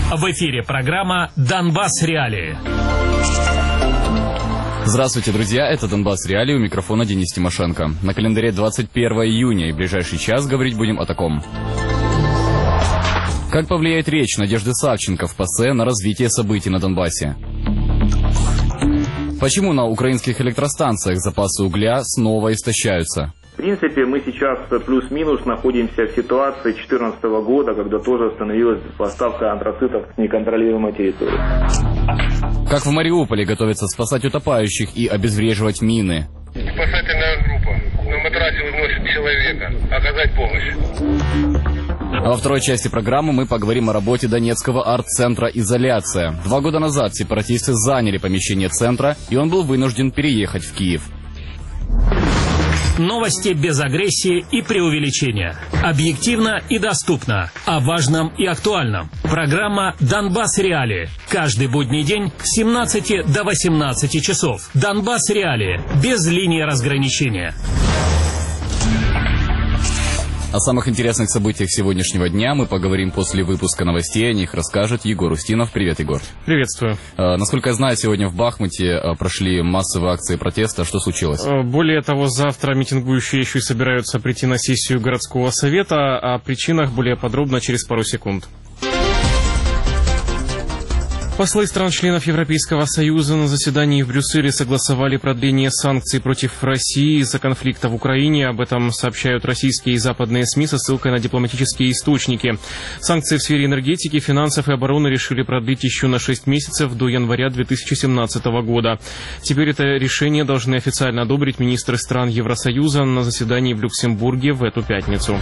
В эфире программа «Донбасс Реалии». Здравствуйте, друзья, это «Донбасс Реалии», у микрофона Денис Тимошенко. На календаре 21 июня и в ближайший час говорить будем о таком. Как повлияет речь Надежды Савченко в ПАСЕ на развитие событий на Донбассе? Почему на украинских электростанциях запасы угля снова истощаются? В принципе, мы сейчас плюс-минус находимся в ситуации 2014 года, когда тоже остановилась поставка антрацитов с неконтролируемой территории. Как в Мариуполе готовятся спасать утопающих и обезвреживать мины? Спасательная группа на матрасе выносит человека. Оказать помощь. А во второй части программы мы поговорим о работе Донецкого арт-центра «Изоляция». 2 года назад сепаратисты заняли помещение центра, и он был вынужден переехать в Киев. Новости без агрессии и преувеличения. Объективно и доступно. О важном и актуальном. Программа «Донбасс Реалии». Каждый будний день с 17 до 18 часов. «Донбасс Реалии». Без линии разграничения. О самых интересных событиях сегодняшнего дня мы поговорим после выпуска новостей. О них расскажет Егор Устинов. Привет, Егор. Приветствую. Насколько я знаю, сегодня в Бахмуте прошли массовые акции протеста. Что случилось? Более того, завтра митингующие еще и собираются прийти на сессию городского совета. О причинах более подробно через пару секунд. Послы стран-членов Европейского Союза на заседании в Брюсселе согласовали продление санкций против России из-за конфликта в Украине. Об этом сообщают российские и западные СМИ со ссылкой на дипломатические источники. Санкции в сфере энергетики, финансов и обороны решили продлить еще на 6 месяцев до января 2017 года. Теперь это решение должны официально одобрить министры стран Евросоюза на заседании в Люксембурге в эту пятницу.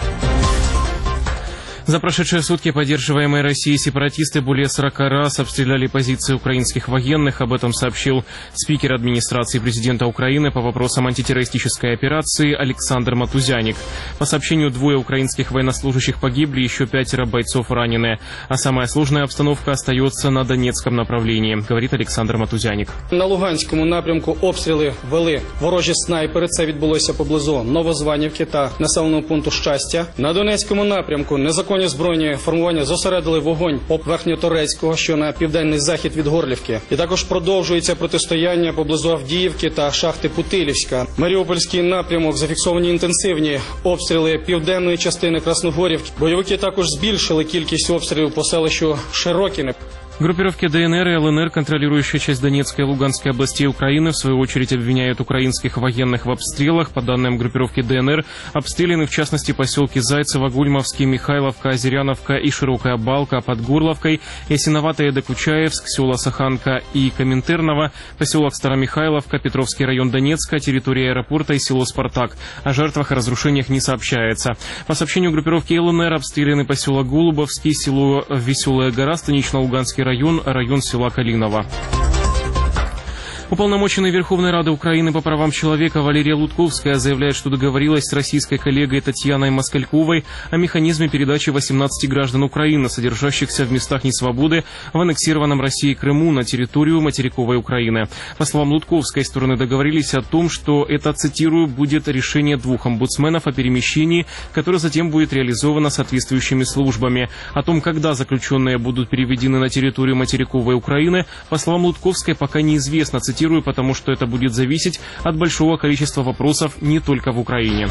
За прошедшие сутки поддерживаемые Россией сепаратисты более 40 раз обстреляли позиции украинских военных. Об этом сообщил спикер администрации президента Украины по вопросам антитеррористической операции Александр Матузяник. По сообщению, 2 украинских военнослужащих погибли, еще 5 бойцов ранены. А самая сложная обстановка остается на Донецком направлении, говорит Александр Матузяник. На Луганському напрямку обстріли вели ворожі снайпери. Це відбулося поблизу Новозванівки та населеного пункту Щастя. На Донецькому напрямку незаконні збройні формування зосередили вогонь по Верхньоторецького, що на південний захід від Горлівки. І також продовжується протистояння поблизу Авдіївки та шахти Путилівська. Маріупольський напрямок зафіксовані інтенсивні обстріли південної частини Красногорівки. Бойовики також збільшили кількість обстрілів по селищу Широкіне. Группировки ДНР и ЛНР, контролирующие часть Донецкой и Луганской областей Украины, в свою очередь обвиняют украинских военных в обстрелах. По данным группировки ДНР, обстреляны в частности поселки Зайцево, Гульмовский, Михайловка, Озеряновка и Широкая Балка под Горловкой, Ясиноватая, Докучаевск, села Саханка и Коминтерново, поселок Старомихайловка, Петровский район Донецка, территория аэропорта и село Спартак. О жертвах и разрушениях не сообщается. По сообщению группировки ЛНР, обстреляны поселок Голубовский, село Веселая гора, Станично-Луганский район села Калиново. Уполномоченный Верховной Рады Украины по правам человека Валерия Лутковская заявляет, что договорилась с российской коллегой Татьяной Москальковой о механизме передачи 18 граждан Украины, содержащихся в местах несвободы в аннексированном Россией Крыму, на территорию материковой Украины. По словам Лутковской, стороны договорились о том, что это, цитирую, будет решение 2 омбудсменов о перемещении, которое затем будет реализовано соответствующими службами. О том, когда заключенные будут переведены на территорию материковой Украины, по словам Лутковской, пока неизвестно, цитирую, потому что это будет зависеть от большого количества вопросов не только в Украине.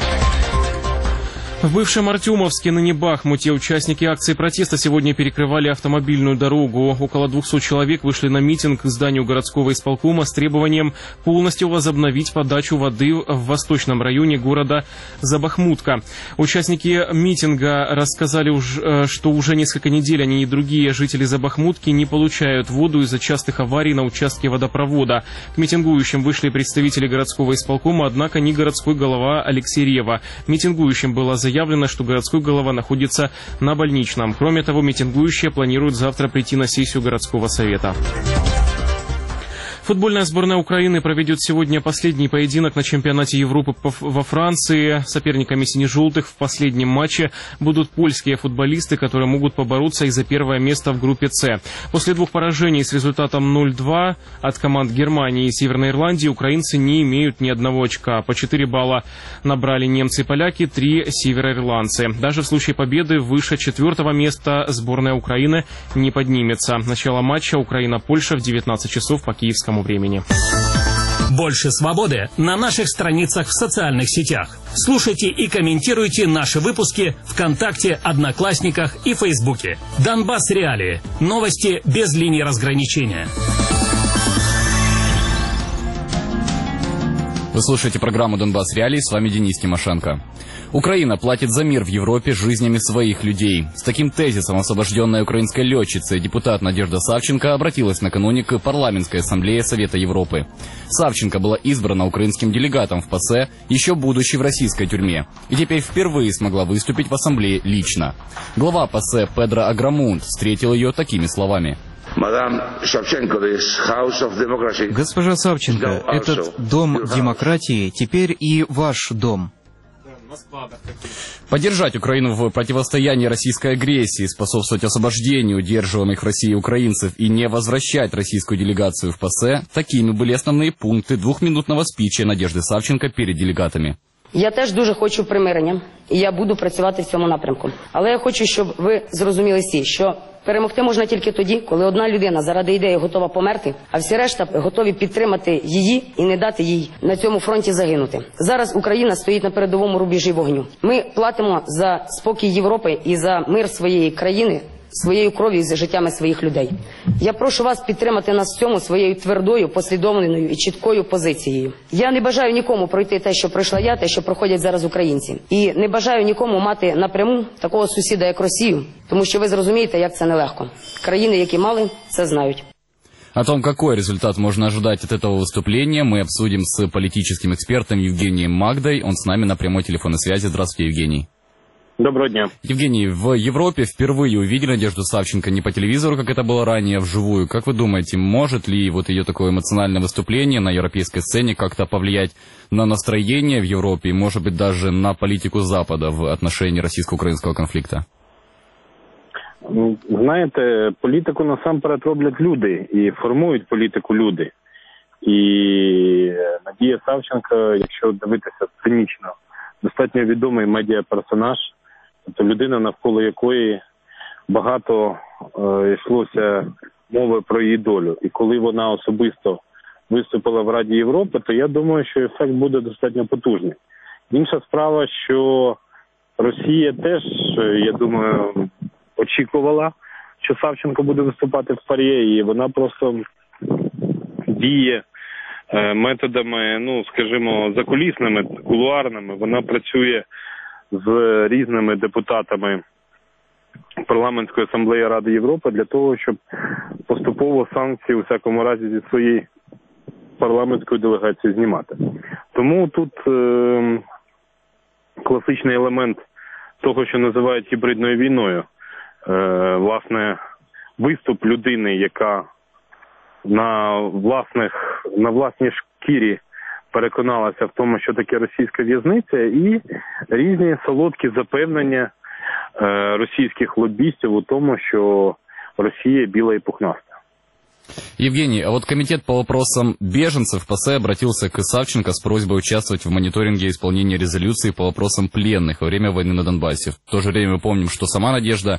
В бывшем Артемовске, ныне Бахмуте, участники акции протеста сегодня перекрывали автомобильную дорогу. Около 200 человек вышли на митинг к зданию городского исполкома с требованием полностью возобновить подачу воды в восточном районе города Забахмутка. Участники митинга рассказали, что уже несколько недель они и другие жители Забахмутки не получают воду из-за частых аварий на участке водопровода. К митингующим вышли представители городского исполкома, однако не городской голова Алексей Рева. Митингующим было заявлено, что городской голова находится на больничном. Кроме того, митингующие планируют завтра прийти на сессию городского совета. Футбольная сборная Украины проведет сегодня последний поединок на чемпионате Европы во Франции. Соперниками сине-желтых в последнем матче будут польские футболисты, которые могут побороться и за первое место в группе «С». После двух поражений с результатом 0-2 от команд Германии и Северной Ирландии украинцы не имеют ни одного очка. По 4 балла набрали немцы и поляки, 3 североирландцы. Даже в случае победы выше 4-го места сборная Украины не поднимется. Начало матча Украина-Польша в 19 часов по киевскому времени. Больше свободы на наших страницах в социальных сетях. Слушайте и комментируйте наши выпуски ВКонтакте, Одноклассниках и Фейсбуке. Донбасс Реалии. Новости без линии разграничения. Вы слушаете программу «Донбасс Реалии», с вами Денис Тимошенко. Украина платит за мир в Европе жизнями своих людей. С таким тезисом освобожденная украинская летчица и депутат Надежда Савченко обратилась накануне к парламентской ассамблее Совета Европы. Савченко была избрана украинским делегатом в ПАСЕ, еще будучи в российской тюрьме, и теперь впервые смогла выступить в ассамблее лично. Глава ПАСЕ Педро Аграмунд встретил ее такими словами. Госпожа Савченко, этот дом демократии теперь и ваш дом. Поддержать Украину в противостоянии российской агрессии, способствовать освобождению удерживаемых в России украинцев и не возвращать российскую делегацию в ПАСЕ – такими были основные пункты двухминутного спича Надежды Савченко перед делегатами. Я теж дуже хочу примирення, і я буду працювати в цьому напрямку. Але я хочу, щоб ви зрозуміли всі, що перемогти можна тільки тоді, коли одна людина заради ідеї готова померти, а всі решта готові підтримати її і не дати їй на цьому фронті загинути. Зараз Україна стоїть на передовому рубежі вогню. Ми платимо за спокій Європи і за мир своєї країни, своєю кров'ю і за життями своїх людей. Я прошу вас підтримати нас в цьому своєю твердою, послідовною і чіткою позицією. Я не бажаю нікому пройти те, що пройшла я, те, що проходять зараз українці. І не бажаю нікому мати напряму такого сусіда, як Росію, тому що ви зрозумієте, як це нелегко. Країни, які мали, це знають. О том, какой результат можно ожидать от этого выступления, мы обсудим с политическим экспертом Евгением Магдой. Он с нами на прямой телефонной связи. Здравствуйте, Евгений. Доброго дня. Евгений, в Европе впервые увидели Надежду Савченко не по телевизору, как это было ранее, а вживую. Как вы думаете, может ли вот ее такое эмоциональное выступление на европейской сцене как-то повлиять на настроение в Европе и, может быть, даже на политику Запада в отношении российско-украинского конфликта? Знаєте, політику насамперед роблять люди і формують політику люди. І Надія Савченко, якщо дивитися цинічно, достатньо відомий медіаперсонаж, тобто людина, навколо якої багато йшлося мови про її долю. І коли вона особисто виступила в Раді Європи, то я думаю, що ефект буде достатньо потужний. Інша справа, що Росія теж, я думаю, очікувала, що Савченко буде виступати в ПАРЄ, і вона просто діє методами, ну, скажімо, закулісними, кулуарними. Вона працює з різними депутатами парламентської асамблеї Ради Європи для того, щоб поступово санкції, у всякому разі, зі своєї парламентської делегації знімати. Тому тут класичний елемент того, що називають гібридною війною. Власне, виступ людини, яка на власній шкірі переконалася в тому, що таке російська в'язниця, і різні солодкі запевнення російських лобістів у тому, що Росія біла і пухнаста. Евгений, а вот комитет по вопросам беженцев ПАСЕ обратился к Савченко с просьбой участвовать в мониторинге исполнения резолюции по вопросам пленных во время войны на Донбассе. В то же время мы помним, что сама Надежда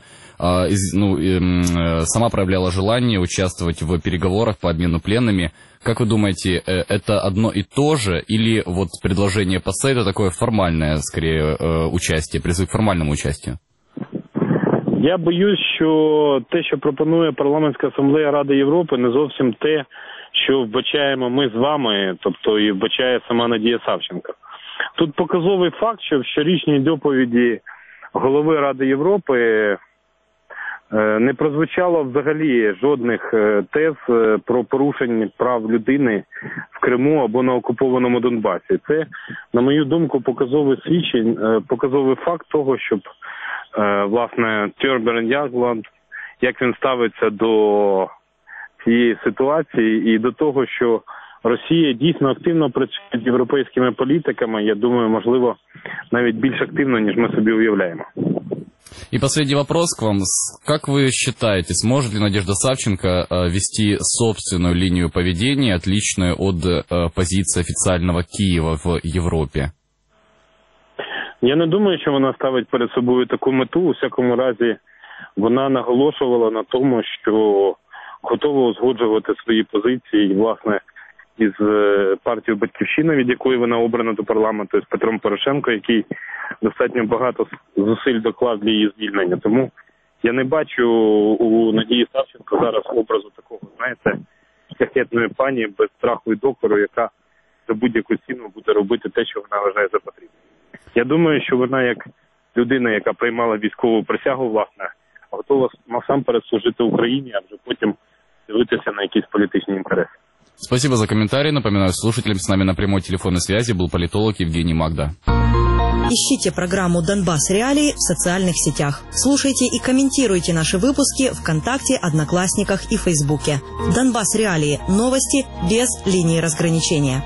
сама проявляла желание участвовать в переговорах по обмену пленными. Как вы думаете, это одно и то же, или вот предложение ПАСЕ это такое формальное, скорее, участие, призыв к формальному участию? Я боюсь, що те, що пропонує парламентська асамблея Ради Європи, не зовсім те, що вбачаємо ми з вами, тобто і вбачає сама Надія Савченко. Тут показовий факт, що в щорічній доповіді голови Ради Європи не прозвучало взагалі жодних тез про порушення прав людини в Криму або на окупованому Донбасі. Це, на мою думку, показовий факт того, щоб власне Тьорберн Ягланд, як він ставиться до цієї ситуації і до того, що Росія дійсно активно працює з європейськими політиками, я думаю, можливо, навіть більш активно, ніж ми собі уявляємо. И последний вопрос к вам. Как вы считаете, сможет ли Надежда Савченко вести собственную линию поведения, отличную от позиции официального Киева в Европе? Я не думаю, що вона ставить перед собою таку мету. У всякому разі, вона наголошувала на тому, що готова узгоджувати свої позиції, власне, із партією «Батьківщина», від якої вона обрана до парламенту, з Петром Порошенко, який достатньо багато зусиль доклав для її звільнення. Тому я не бачу у Надії Савченко зараз образу такого, знаєте, шляхетної пані без страху і докору, яка за будь-яку ціну буде робити те, що вона вважає за потрібне. Я думаю, що вона як людина, яка приймала військову присягу, власне, готова насамперед служити Україні, а вже потім дивитися на якісь політичні інтереси. Спасибо за комментарий. Напоминаю слушателям, с нами на прямой телефонной связи был политолог Евгений Магда. Ищите программу «Донбасс Реалии» в социальных сетях. Слушайте и комментируйте наши выпуски ВКонтакте, Одноклассниках и Фейсбуке. «Донбасс Реалии» – новости без линии разграничения.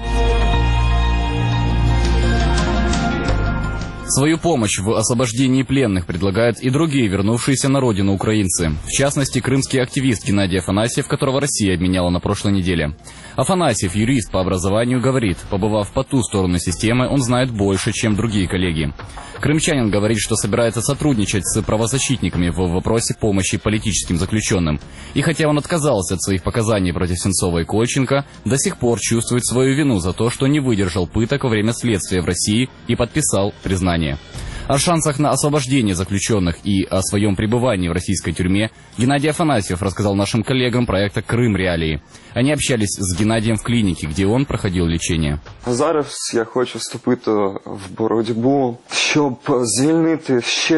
Свою помощь в освобождении пленных предлагают и другие вернувшиеся на родину украинцы. В частности, крымский активист Геннадий Афанасьев, которого Россия обменяла на прошлой неделе. Афанасьев, юрист по образованию, говорит, побывав по ту сторону системы, он знает больше, чем другие коллеги. Крымчанин говорит, что собирается сотрудничать с правозащитниками в вопросе помощи политическим заключенным. И хотя он отказался от своих показаний против Сенцова и Кольченко, до сих пор чувствует свою вину за то, что не выдержал пыток во время следствия в России и подписал признание. О шансах на освобождение заключенных и о своем пребывании в российской тюрьме Геннадий Афанасьев рассказал нашим коллегам проекта «Крым Реалии». Они общались с Геннадием в клинике, где он проходил лечение. Зараз я хочу вступити в боротьбу, щоб звільнити ще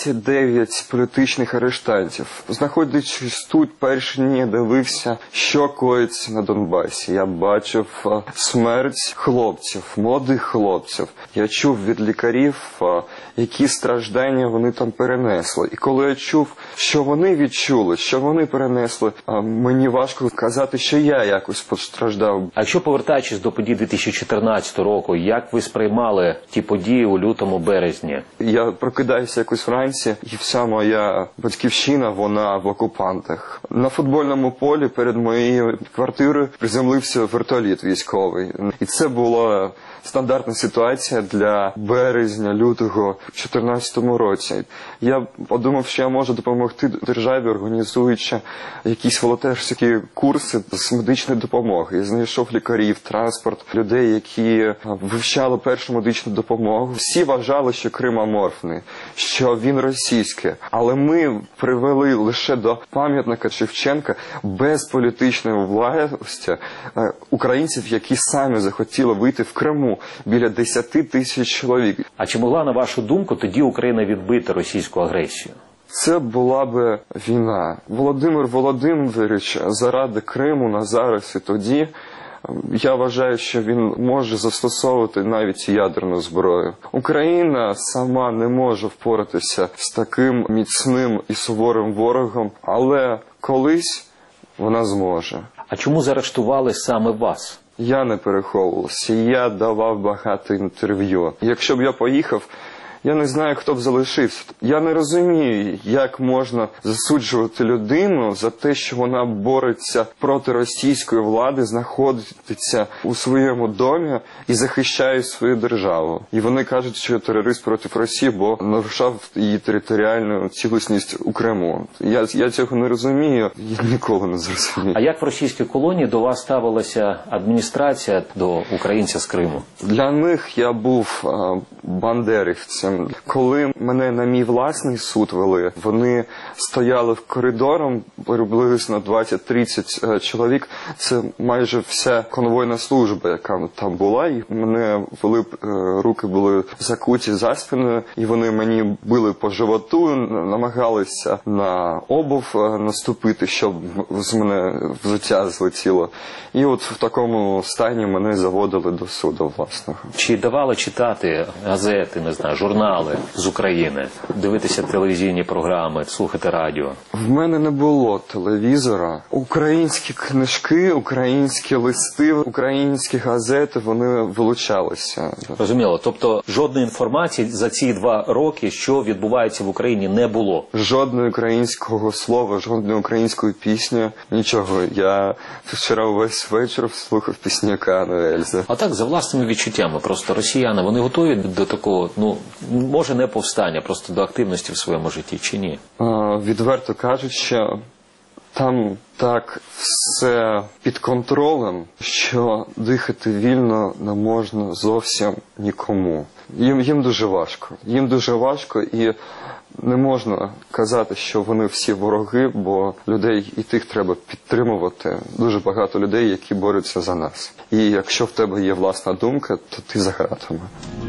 29 політичних арештантів. Знаходячись тут, перші дні дивився, що коїться на Донбасі. Я бачив смерть хлопців, молодих хлопців. Я чув від лікарів, які страждання вони там перенесли. І коли я чув, що вони відчули, що вони перенесли, мені важко казати, що я якось постраждав. А якщо повертаючись до подій 2014 року, як ви сприймали ті події у лютому-березні? Я прокидаюся якось вранці, і вся моя батьківщина, вона в окупантах. На футбольному полі перед моєю квартирою приземлився вертоліт військовий. І це була стандартна ситуація для березня, лютого 2014 році. Я подумав, що я можу допомогти державі, організуючи якісь волонтерські курси з медичної допомоги. Я знайшов лікарів, транспорт, людей, які вивчали першу медичну допомогу. Всі вважали, що Крим аморфний, що він російський. Але ми привели лише до пам'ятника Шевченка без політичної власті українців, які самі захотіли вийти в Криму. Біля 10 тисяч чоловік. А чи могла, на вашу думку, тоді Україна відбити російську агресію? Це була би війна. Володимир Володимирович заради Криму на зараз і тоді, я вважаю, що він може застосовувати навіть ядерну зброю. Україна сама не може впоратися з таким міцним і суворим ворогом, але колись вона зможе. А чому заарештували саме вас? Я не переховувався, я давав багато інтерв'ю. Якщо б я поїхав, я не знаю, хто б залишився. Я не розумію, як можна засуджувати людину за те, що вона бореться проти російської влади, знаходиться у своєму домі і захищає свою державу. І вони кажуть, що я терорист проти Росії, бо нарушав її територіальну цілісність у Криму. Я цього не розумію і ніколи не зрозумію. А як в російській колонії до вас ставилася адміністрація до українця з Криму? Для них я був бандерівцем. Коли мене на мій власний суд вели, вони стояли в коридором, приблизно 20-30 чоловік. Це майже вся конвойна служба, яка там була. І мене вели, руки були закуті за спиною, і вони мені били по животу, намагалися на обув наступити, щоб з мене взуття злетіло. І от в такому стані мене заводили до суду власного. Чи давали читати газети, не знаю, журнали? канали з України, дивитися телевізійні програми, слухати радіо? В мене не було телевізора. Українські книжки, українські листи, українські газети, вони вилучалися. Розуміло. Тобто жодної інформації за ці 2 роки, що відбувається в Україні, не було? Жодного українського слова, жодної української пісні, нічого. Я вчора весь вечір слухав пісні Кана Ельзи. А так, за власними відчуттями, просто росіяни, вони готові до такого, може не повстання, просто до активності в своєму житті, чи ні? Відверто кажучи, там так все під контролем, що дихати вільно не можна зовсім нікому. Їм дуже важко. Їм дуже важко і не можна казати, що вони всі вороги, бо людей і тих треба підтримувати. Дуже багато людей, які борються за нас. І якщо в тебе є власна думка, то ти за гратами.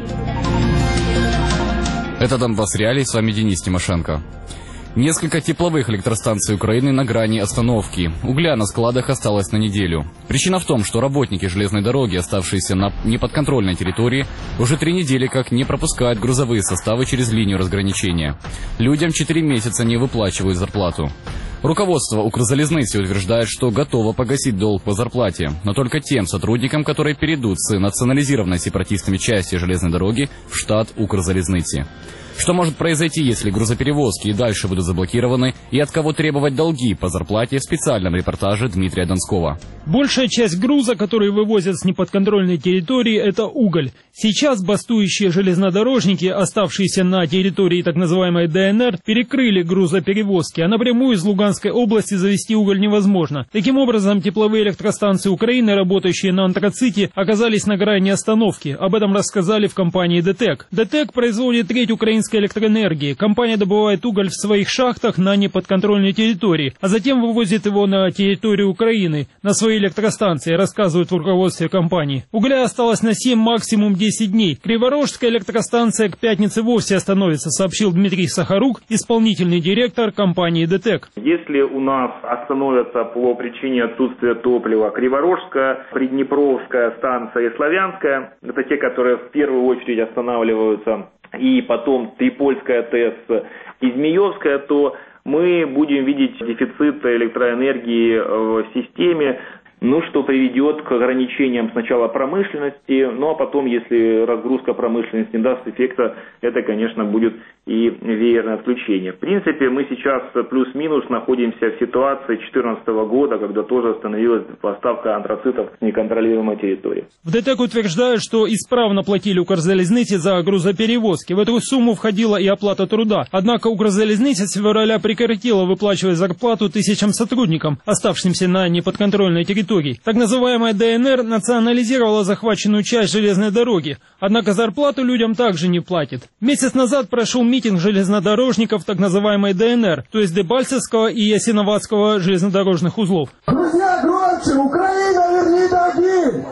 Это Донбасс Реалии, с вами Денис Тимошенко. Несколько тепловых электростанций Украины на грани остановки. Угля на складах осталось на неделю. Причина в том, что работники железной дороги, оставшиеся на неподконтрольной территории, уже 3 недели как не пропускают грузовые составы через линию разграничения. Людям 4 месяца не выплачивают зарплату. Руководство Укрзалезницы утверждает, что готово погасить долг по зарплате, но только тем сотрудникам, которые перейдут с национализированной сепаратистами части железной дороги в штат Укрзалезницы. Что может произойти, если грузоперевозки и дальше будут заблокированы, и от кого требовать долги по зарплате, в специальном репортаже Дмитрия Донского. Большая часть груза, который вывозят с неподконтрольной территории, это уголь. Сейчас бастующие железнодорожники, оставшиеся на территории так называемой ДНР, перекрыли грузоперевозки, а напрямую из Луганской области завезти уголь невозможно. Таким образом, тепловые электростанции Украины, работающие на антраците, оказались на грани остановки. Об этом рассказали в компании ДТЭК. ДТЭК производит треть украинской электроэнергии. Компания добывает уголь в своих шахтах на неподконтрольной территории, а затем вывозит его на территорию Украины, на свои электростанции, рассказывают в руководстве компании. Угля осталось на 7, максимум 10 дней. Криворожская электростанция к пятнице вовсе остановится, сообщил Дмитрий Сахарук, исполнительный директор компании ДТЭК. Если у нас остановятся по причине отсутствия топлива Криворожская, Приднепровская станция и Славянская, это те, которые в первую очередь останавливаются, и потом Трипольская ТЭС и Змеевская, то мы будем видеть дефицит электроэнергии в системе, что приведет к ограничениям сначала промышленности, а потом, если разгрузка промышленности не даст эффекта, это, конечно, будет и веерное отключение. В принципе, мы сейчас плюс-минус находимся в ситуации 2014 года, когда тоже остановилась поставка антрацитов с неконтролируемой территории. В ДТЭК утверждают, что исправно платили Укрзалезнице за грузоперевозки. В эту сумму входила и оплата труда. Однако Укрзалезница с февраля прекратила выплачивать зарплату тысячам сотрудникам, оставшимся на неподконтрольной территории. Так называемая ДНР национализировала захваченную часть железной дороги, однако зарплату людям также не платит. Месяц назад прошел митинг железнодорожников так называемой ДНР, то есть Дебальцевского и Ясиноватского железнодорожных узлов. Друзья, громче! Украина, верни долги!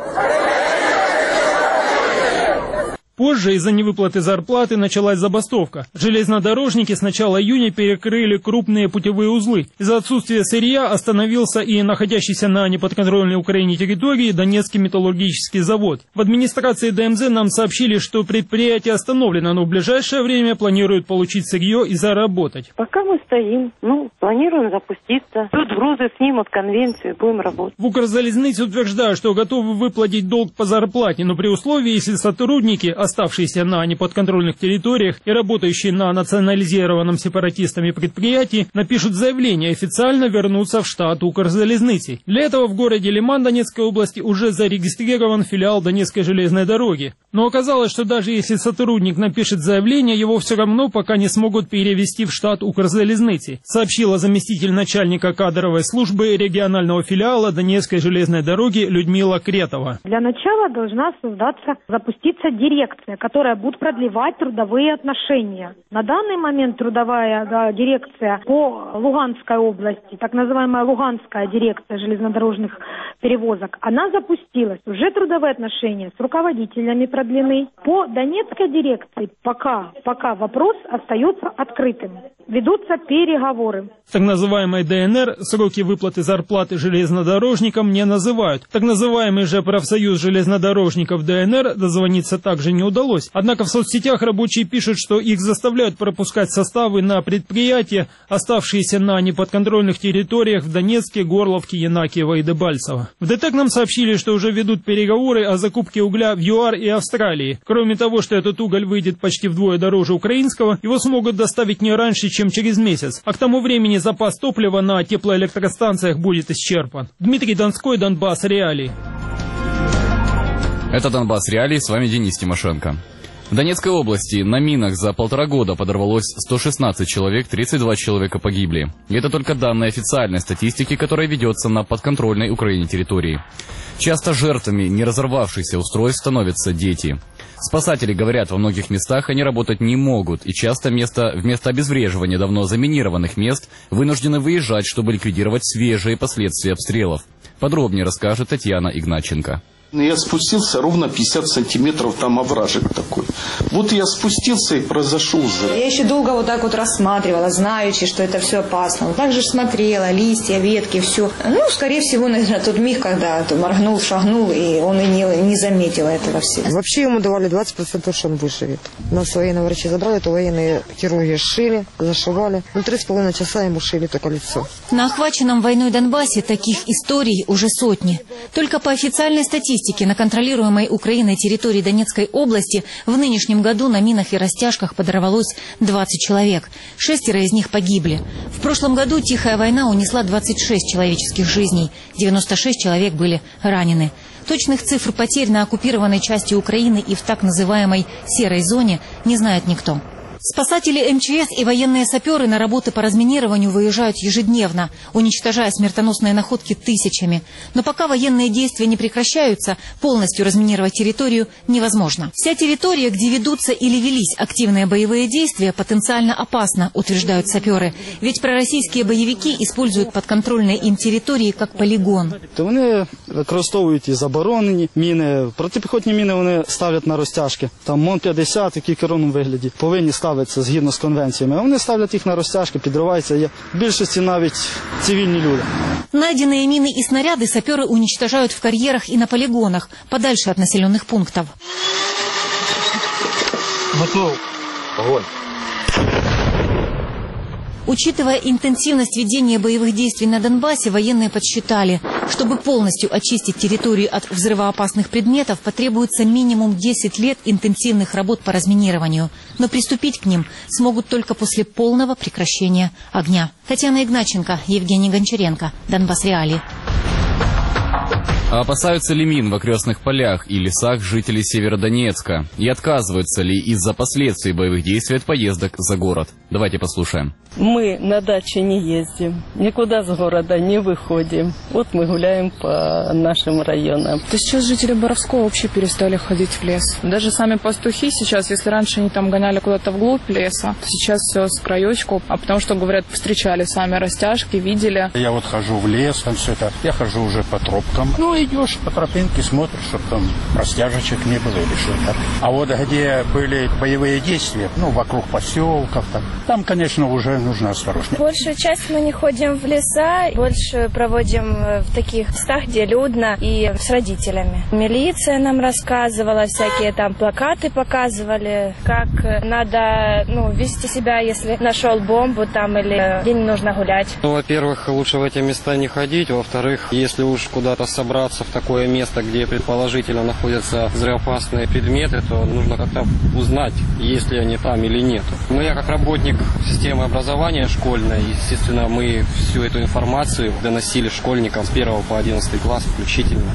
Позже из-за невыплаты зарплаты началась забастовка. Железнодорожники с начала июня перекрыли крупные путевые узлы. Из-за отсутствия сырья остановился и находящийся на неподконтрольной Украине территории Донецкий металлургический завод. В администрации ДМЗ нам сообщили, что предприятие остановлено, но в ближайшее время планируют получить сырье и заработать. Пока мы стоим, планируем запуститься. Тут грузы снимут конвенцию, будем работать. В Укрзалезнице утверждают, что готовы выплатить долг по зарплате, но при условии, если сотрудники, оставшиеся на неподконтрольных территориях и работающие на национализированном сепаратистами предприятии, напишут заявление и официально вернутся в штат Укрзалезницы. Для этого в городе Лиман Донецкой области уже зарегистрирован филиал Донецкой железной дороги. Но оказалось, что даже если сотрудник напишет заявление, его все равно пока не смогут перевести в штат Укрзалезницы, сообщила заместитель начальника кадровой службы регионального филиала Донецкой железной дороги Людмила Кретова. Для начала должна запуститься дирекция, которая будет продлевать трудовые отношения. На данный момент трудовая дирекция по Луганской области, так называемая Луганская дирекция железнодорожных перевозок, она запустилась. Уже трудовые отношения с руководителями продлены. По Донецкой дирекции пока вопрос остается открытым. Ведутся переговоры. В так называемой ДНР сроки выплаты зарплаты железнодорожникам не называют. Так называемый же профсоюз железнодорожников ДНР дозвониться также не удалось. Однако в соцсетях рабочие пишут, что их заставляют пропускать составы на предприятия, оставшиеся на неподконтрольных территориях в Донецке, Горловке, Янакиево и Дебальцево. В ДТЭК нам сообщили, что уже ведут переговоры о закупке угля в ЮАР и Австралии. Кроме того, что этот уголь выйдет почти вдвое дороже украинского, его смогут доставить не раньше, чем через месяц. А к тому времени запас топлива на теплоэлектростанциях будет исчерпан. Дмитрий Донской, Донбасс Реалии. Это Донбасс Реалии, с вами Денис Тимошенко. В Донецкой области на минах за 1,5 года подорвалось 116 человек, 32 человека погибли. И это только данные официальной статистики, которая ведется на подконтрольной Украине территории. Часто жертвами не разорвавшихся устройств становятся дети. Спасатели говорят, во многих местах они работать не могут, и часто вместо обезвреживания давно заминированных мест вынуждены выезжать, чтобы ликвидировать свежие последствия обстрелов. Подробнее расскажет Татьяна Игнатченко. Я спустился, ровно 50 сантиметров, там овражек такой. Вот я спустился и произошел взрыв. Я еще долго вот так вот рассматривала, знаючи, что это все опасно. Вот так же смотрела, листья, ветки, все. Ну, скорее всего, наверное, тот миг, когда моргнул, шагнул, и он и не заметил этого всего. Вообще ему давали 20%, что он выживет. Нас военные врачи забрали, то военные хирурги сшили, зашивали. 3,5 часа ему шили только лицо. На охваченном войной Донбассе таких историй уже сотни. Только по официальной статистике на контролируемой Украиной территории Донецкой области в нынешнем году на минах и растяжках подорвалось 20 человек. 6 из них погибли. В прошлом году тихая война унесла 26 человеческих жизней. 96 человек были ранены. Точных цифр потерь на оккупированной части Украины и в так называемой «серой зоне» не знает никто. Спасатели МЧС и военные саперы на работы по разминированию выезжают ежедневно, уничтожая смертоносные находки тысячами. Но пока военные действия не прекращаются, полностью разминировать территорию невозможно. Вся территория, где ведутся или велись активные боевые действия, потенциально опасна, утверждают саперы. Ведь пророссийские боевики используют подконтрольные им территории как полігон. Вони використовують і заборонені міни, протипіхотні міни вони ставлять на розтяжки. Там МОН-50, які в керовному вигляді, повинні ставиться згідно з конвенціями. А вони ставлять їх на розтяжки, підриваються. Є в більшості навіть цивільні люди. Найденные мины и снаряды саперы уничтожают в карьерах и на полигонах, подальше от населенных пунктов. Готов. Огонь. Учитывая интенсивность ведения боевых действий на Донбассе, военные подсчитали, чтобы полностью очистить территорию от взрывоопасных предметов, потребуется минимум 10 лет интенсивных работ по разминированию. Но приступить к ним смогут только после полного прекращения огня. Татьяна Игнатченко, Евгений Гончаренко, Донбасс Реалии. А опасаются ли мин в окрестных полях и лесах жители Северодонецка? И отказываются ли из-за последствий боевых действий от поездок за город? Давайте послушаем. Мы на даче не ездим, никуда с города не выходим. Вот мы гуляем по нашим районам. То сейчас жители Боровского вообще перестали ходить в лес. Даже сами пастухи сейчас, если раньше они там гоняли куда-то вглубь леса, то сейчас все с краечку, а потому что, говорят, встречали сами растяжки, видели. Я вот хожу в лес, там все это, я хожу уже по тропкам. Ну, идешь по тропинке, смотришь, чтобы там растяжечек не было или что-то. А вот где были боевые действия, ну, вокруг поселков, там, конечно, уже нужно осторожнее. Большую часть мы не ходим в леса, больше проводим в таких местах, где людно, и с родителями. Милиция нам рассказывала, всякие там плакаты показывали, как надо вести себя, если нашел бомбу там или где не нужно гулять. Ну, во-первых, лучше в эти места не ходить, во-вторых, если уж куда-то собраться в такое место, где предположительно находятся взрывоопасные предметы, то нужно как-то узнать, есть ли они там или нет. Но я как работник системы образования школьной, естественно, мы всю эту информацию доносили школьникам с 1 по 11 класс включительно.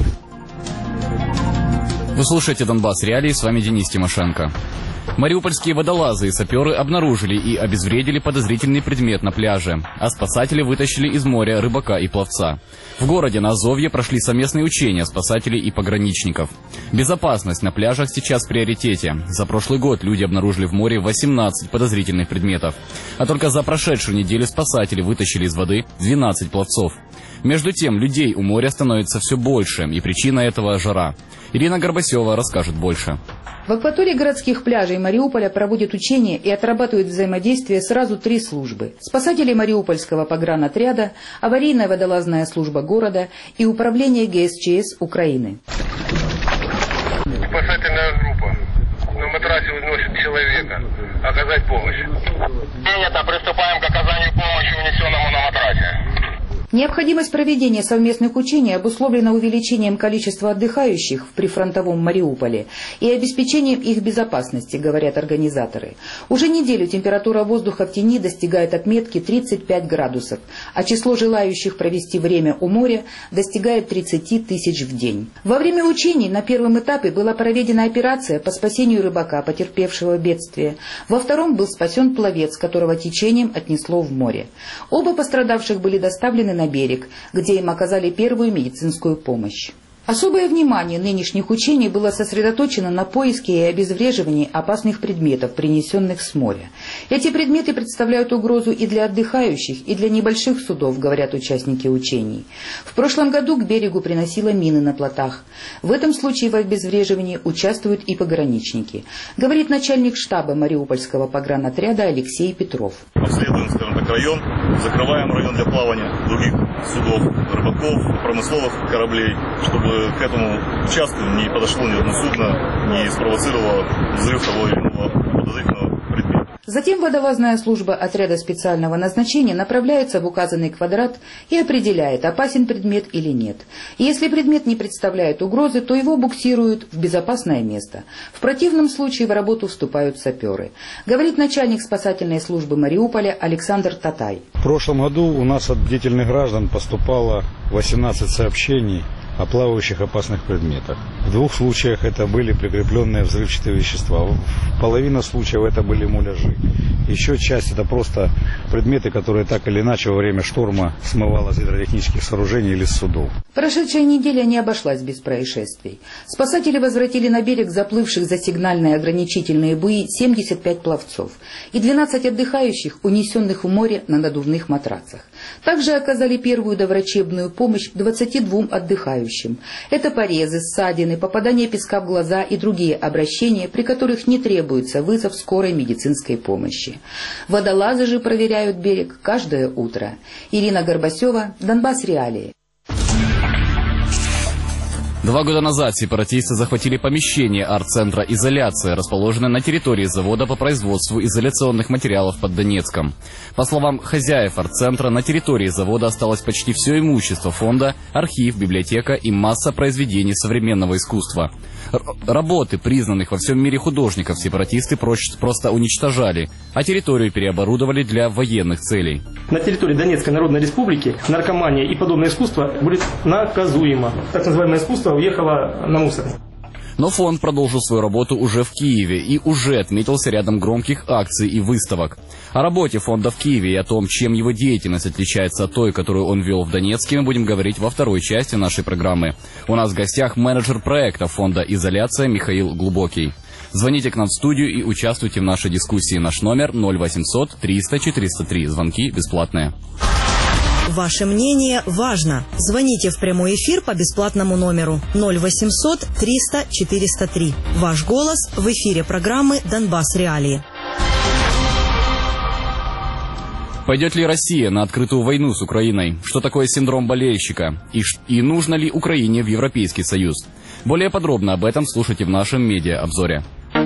Вы слушаете Донбасс Реалии, с вами Денис Тимошенко. Мариупольские водолазы и саперы обнаружили и обезвредили подозрительный предмет на пляже, а спасатели вытащили из моря рыбака и пловца. В городе на Азовье прошли совместные учения спасателей и пограничников. Безопасность на пляжах сейчас в приоритете. За прошлый год люди обнаружили в море 18 подозрительных предметов, а только за прошедшую неделю спасатели вытащили из воды 12 пловцов. Между тем, людей у моря становится все больше, и причина этого – жара. Ирина Горбасева расскажет больше. В акватории городских пляжей Мариуполя проводят учения и отрабатывают взаимодействие сразу 3 службы. Спасатели Мариупольского погранотряда, аварийная водолазная служба города и управление ГСЧС Украины. Спасательная группа. матрасе выносит человека. Оказать помощь. Принято. Приступаем к оказанию помощи унесенному на матрасе. Необходимость проведения совместных учений обусловлена увеличением количества отдыхающих в прифронтовом Мариуполе и обеспечением их безопасности, говорят организаторы. Уже неделю температура воздуха в тени достигает отметки 35 градусов, а число желающих провести время у моря достигает 30 тысяч в день. Во время учений на первом этапе была проведена операция по спасению рыбака, потерпевшего бедствие. Во втором был спасен пловец, которого течением отнесло в море. Оба пострадавших были доставлены на берег, где им оказали первую медицинскую помощь. Особое внимание нынешних учений было сосредоточено на поиске и обезвреживании опасных предметов, принесенных с моря. Эти предметы представляют угрозу и для отдыхающих, и для небольших судов, говорят участники учений. В прошлом году к берегу приносило мины на плотах. В этом случае в обезвреживании участвуют и пограничники, говорит начальник штаба Мариупольского погранотряда Алексей Петров. Обследуем, скажем так, район, закрываем район для плавания других судов, рыбаков, промысловых кораблей, чтобы к этому участку не подошло ни одно судно, не спровоцировало взрыв того или иного подозрительного предмета. Затем водолазная служба отряда специального назначения направляется в указанный квадрат и определяет, опасен предмет или нет. Если предмет не представляет угрозы, то его буксируют в безопасное место. В противном случае в работу вступают саперы, говорит начальник спасательной службы Мариуполя Александр Татай. В прошлом году у нас от бдительных граждан поступало 18 сообщений о плавающих опасных предметах. В 2 случаях это были прикрепленные взрывчатые вещества. В половине случаев это были муляжи. Еще часть это просто предметы, которые так или иначе во время шторма смывало с гидротехнических сооружений или с судов. Прошедшая неделя не обошлась без происшествий. Спасатели возвратили на берег заплывших за сигнальные ограничительные буи 75 пловцов и 12 отдыхающих, унесенных в море на надувных матрацах. Также оказали первую доврачебную помощь 22 отдыхающим. Это порезы, ссадины, попадание песка в глаза и другие обращения, при которых не требуется вызов скорой медицинской помощи. Водолазы же проверяют берег каждое утро. Ирина Горбасева, Донбасс Реалии. 2 года назад сепаратисты захватили помещение арт-центра «Изоляция», расположенное на территории завода по производству изоляционных материалов под Донецком. По словам хозяев арт-центра, на территории завода осталось почти все имущество фонда, архив, библиотека и масса произведений современного искусства. Работы, признанных во всем мире художников, сепаратисты просто уничтожали, а территорию переоборудовали для военных целей. На территории Донецкой Народной Республики наркомания и подобное искусство будет наказуемо. Так называемое искусство уехало на мусор. Но фонд продолжил свою работу уже в Киеве и уже отметился рядом громких акций и выставок. О работе фонда в Киеве и о том, чем его деятельность отличается от той, которую он вел в Донецке, мы будем говорить во второй части нашей программы. У нас в гостях менеджер проекта фонда «Изоляция» Михаил Глубокий. Звоните к нам в студию и участвуйте в нашей дискуссии. Наш номер 0800 300 403. Звонки бесплатные. Ваше мнение важно. Звоните в прямой эфир по бесплатному номеру 0800 300 403. Ваш голос в эфире программы «Донбасс Реалии». Пойдет ли Россия на открытую войну с Украиной? Что такое синдром болельщика? И нужно ли Украине в Европейский Союз? Более подробно об этом слушайте в нашем медиа-обзоре.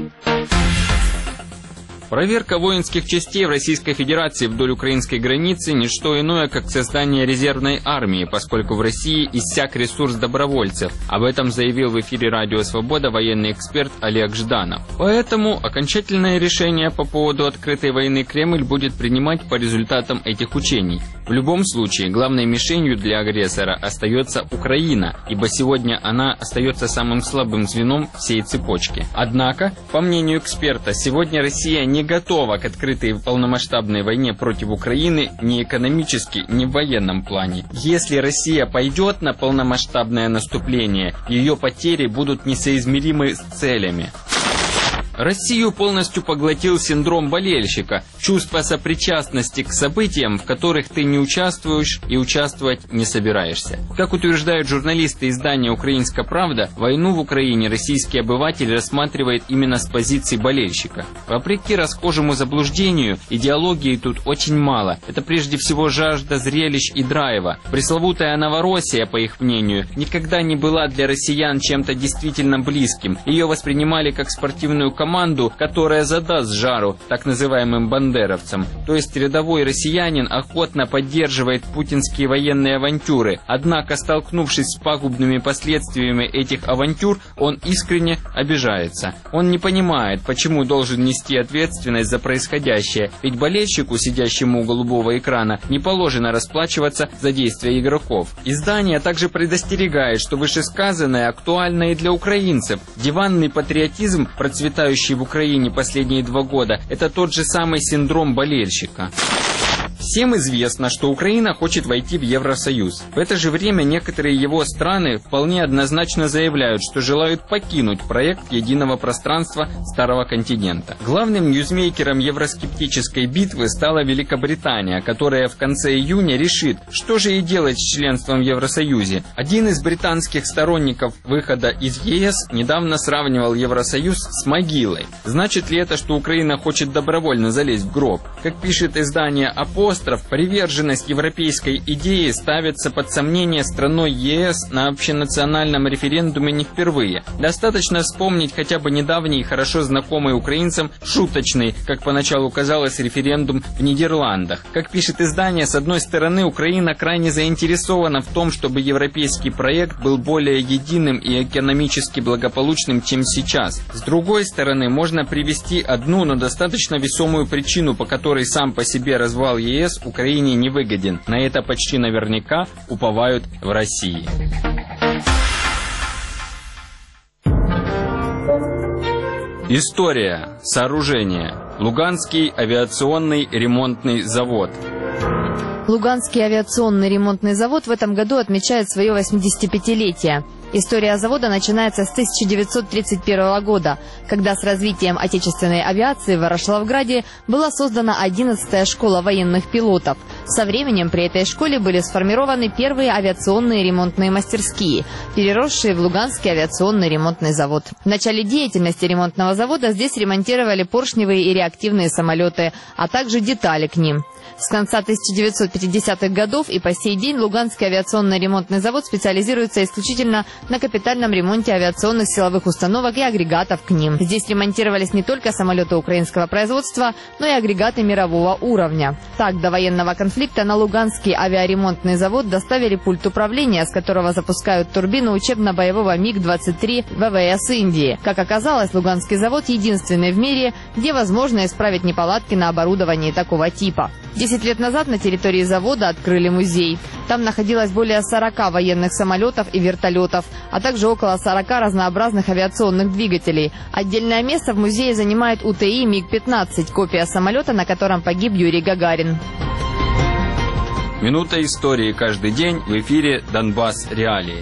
Проверка воинских частей в Российской Федерации вдоль украинской границы – не что иное, как создание резервной армии, поскольку в России иссяк ресурс добровольцев. Об этом заявил в эфире «Радио Свобода» военный эксперт Олег Жданов. Поэтому окончательное решение по поводу открытой войны Кремль будет принимать по результатам этих учений. В любом случае, главной мишенью для агрессора остается Украина, ибо сегодня она остается самым слабым звеном всей цепочки. Однако, по мнению эксперта, сегодня Россия не готова к открытой полномасштабной войне против Украины ни экономически, ни в военном плане. Если Россия пойдет на полномасштабное наступление, ее потери будут несоизмеримы с целями. Россию полностью поглотил синдром болельщика, чувство сопричастности к событиям, в которых ты не участвуешь и участвовать не собираешься. Как утверждают журналисты издания «Украинская правда», войну в Украине российский обыватель рассматривает именно с позиции болельщика. Вопреки расхожему заблуждению, идеологии тут очень мало. Это прежде всего жажда зрелищ и драйва. Пресловутая Новороссия, по их мнению, никогда не была для россиян чем-то действительно близким. Ее воспринимали как спортивную команду, команду, которая задаст жару так называемым бандеровцам. То есть рядовой россиянин охотно поддерживает путинские военные авантюры. Однако, столкнувшись с пагубными последствиями этих авантюр, он искренне обижается. Он не понимает, почему должен нести ответственность за происходящее, ведь болельщику, сидящему у голубого экрана, не положено расплачиваться за действия игроков. Издание также предостерегает, что вышесказанное актуально и для украинцев. Диванный патриотизм, процветающий в Украине последние 2 года, это тот же самый синдром болельщика. Всем известно, что Украина хочет войти в Евросоюз. В это же время некоторые его страны вполне однозначно заявляют, что желают покинуть проект единого пространства Старого континента. Главным ньюзмейкером евроскептической битвы стала Великобритания, которая в конце июня решит, что же ей делать с членством в Евросоюзе. Один из британских сторонников выхода из ЕС недавно сравнивал Евросоюз с могилой. Значит ли это, что Украина хочет добровольно залезть в гроб? Как пишет издание «Апостол», приверженность европейской идеи ставится под сомнение страной ЕС на общенациональном референдуме не впервые. Достаточно вспомнить хотя бы недавний, хорошо знакомый украинцам, шуточный, как поначалу казалось, референдум в Нидерландах. Как пишет издание, с одной стороны, Украина крайне заинтересована в том, чтобы европейский проект был более единым и экономически благополучным, чем сейчас. С другой стороны, можно привести одну, но достаточно весомую причину, по которой сам по себе развал ЕС Украине не выгоден. На это почти наверняка уповают в России. История. Сооружение. Луганский авиационный ремонтный завод. Луганский авиационный ремонтный завод в этом году отмечает свое 85-летие. История завода начинается с 1931 года, когда с развитием отечественной авиации в Ворошиловграде была создана 11-я школа военных пилотов. Со временем при этой школе были сформированы первые авиационные ремонтные мастерские, переросшие в Луганский авиационный ремонтный завод. В начале деятельности ремонтного завода здесь ремонтировали поршневые и реактивные самолеты, а также детали к ним. С конца 1950-х годов и по сей день Луганский авиационный ремонтный завод специализируется исключительно на капитальном ремонте авиационных силовых установок и агрегатов к ним. Здесь ремонтировались не только самолеты украинского производства, но и агрегаты мирового уровня. Так, до военного конфликта на Луганский авиаремонтный завод доставили пульт управления, с которого запускают турбину учебно-боевого МиГ-23 ВВС Индии. Как оказалось, Луганский завод единственный в мире, где возможно исправить неполадки на оборудовании такого типа. 10 лет назад на территории завода открыли музей. Там находилось более 40 военных самолетов и вертолетов, а также около 40 разнообразных авиационных двигателей. Отдельное место в музее занимает УТИ МиГ-15, копия самолета, на котором погиб Юрий Гагарин. Минута истории каждый день в эфире «Донбасс. Реалии».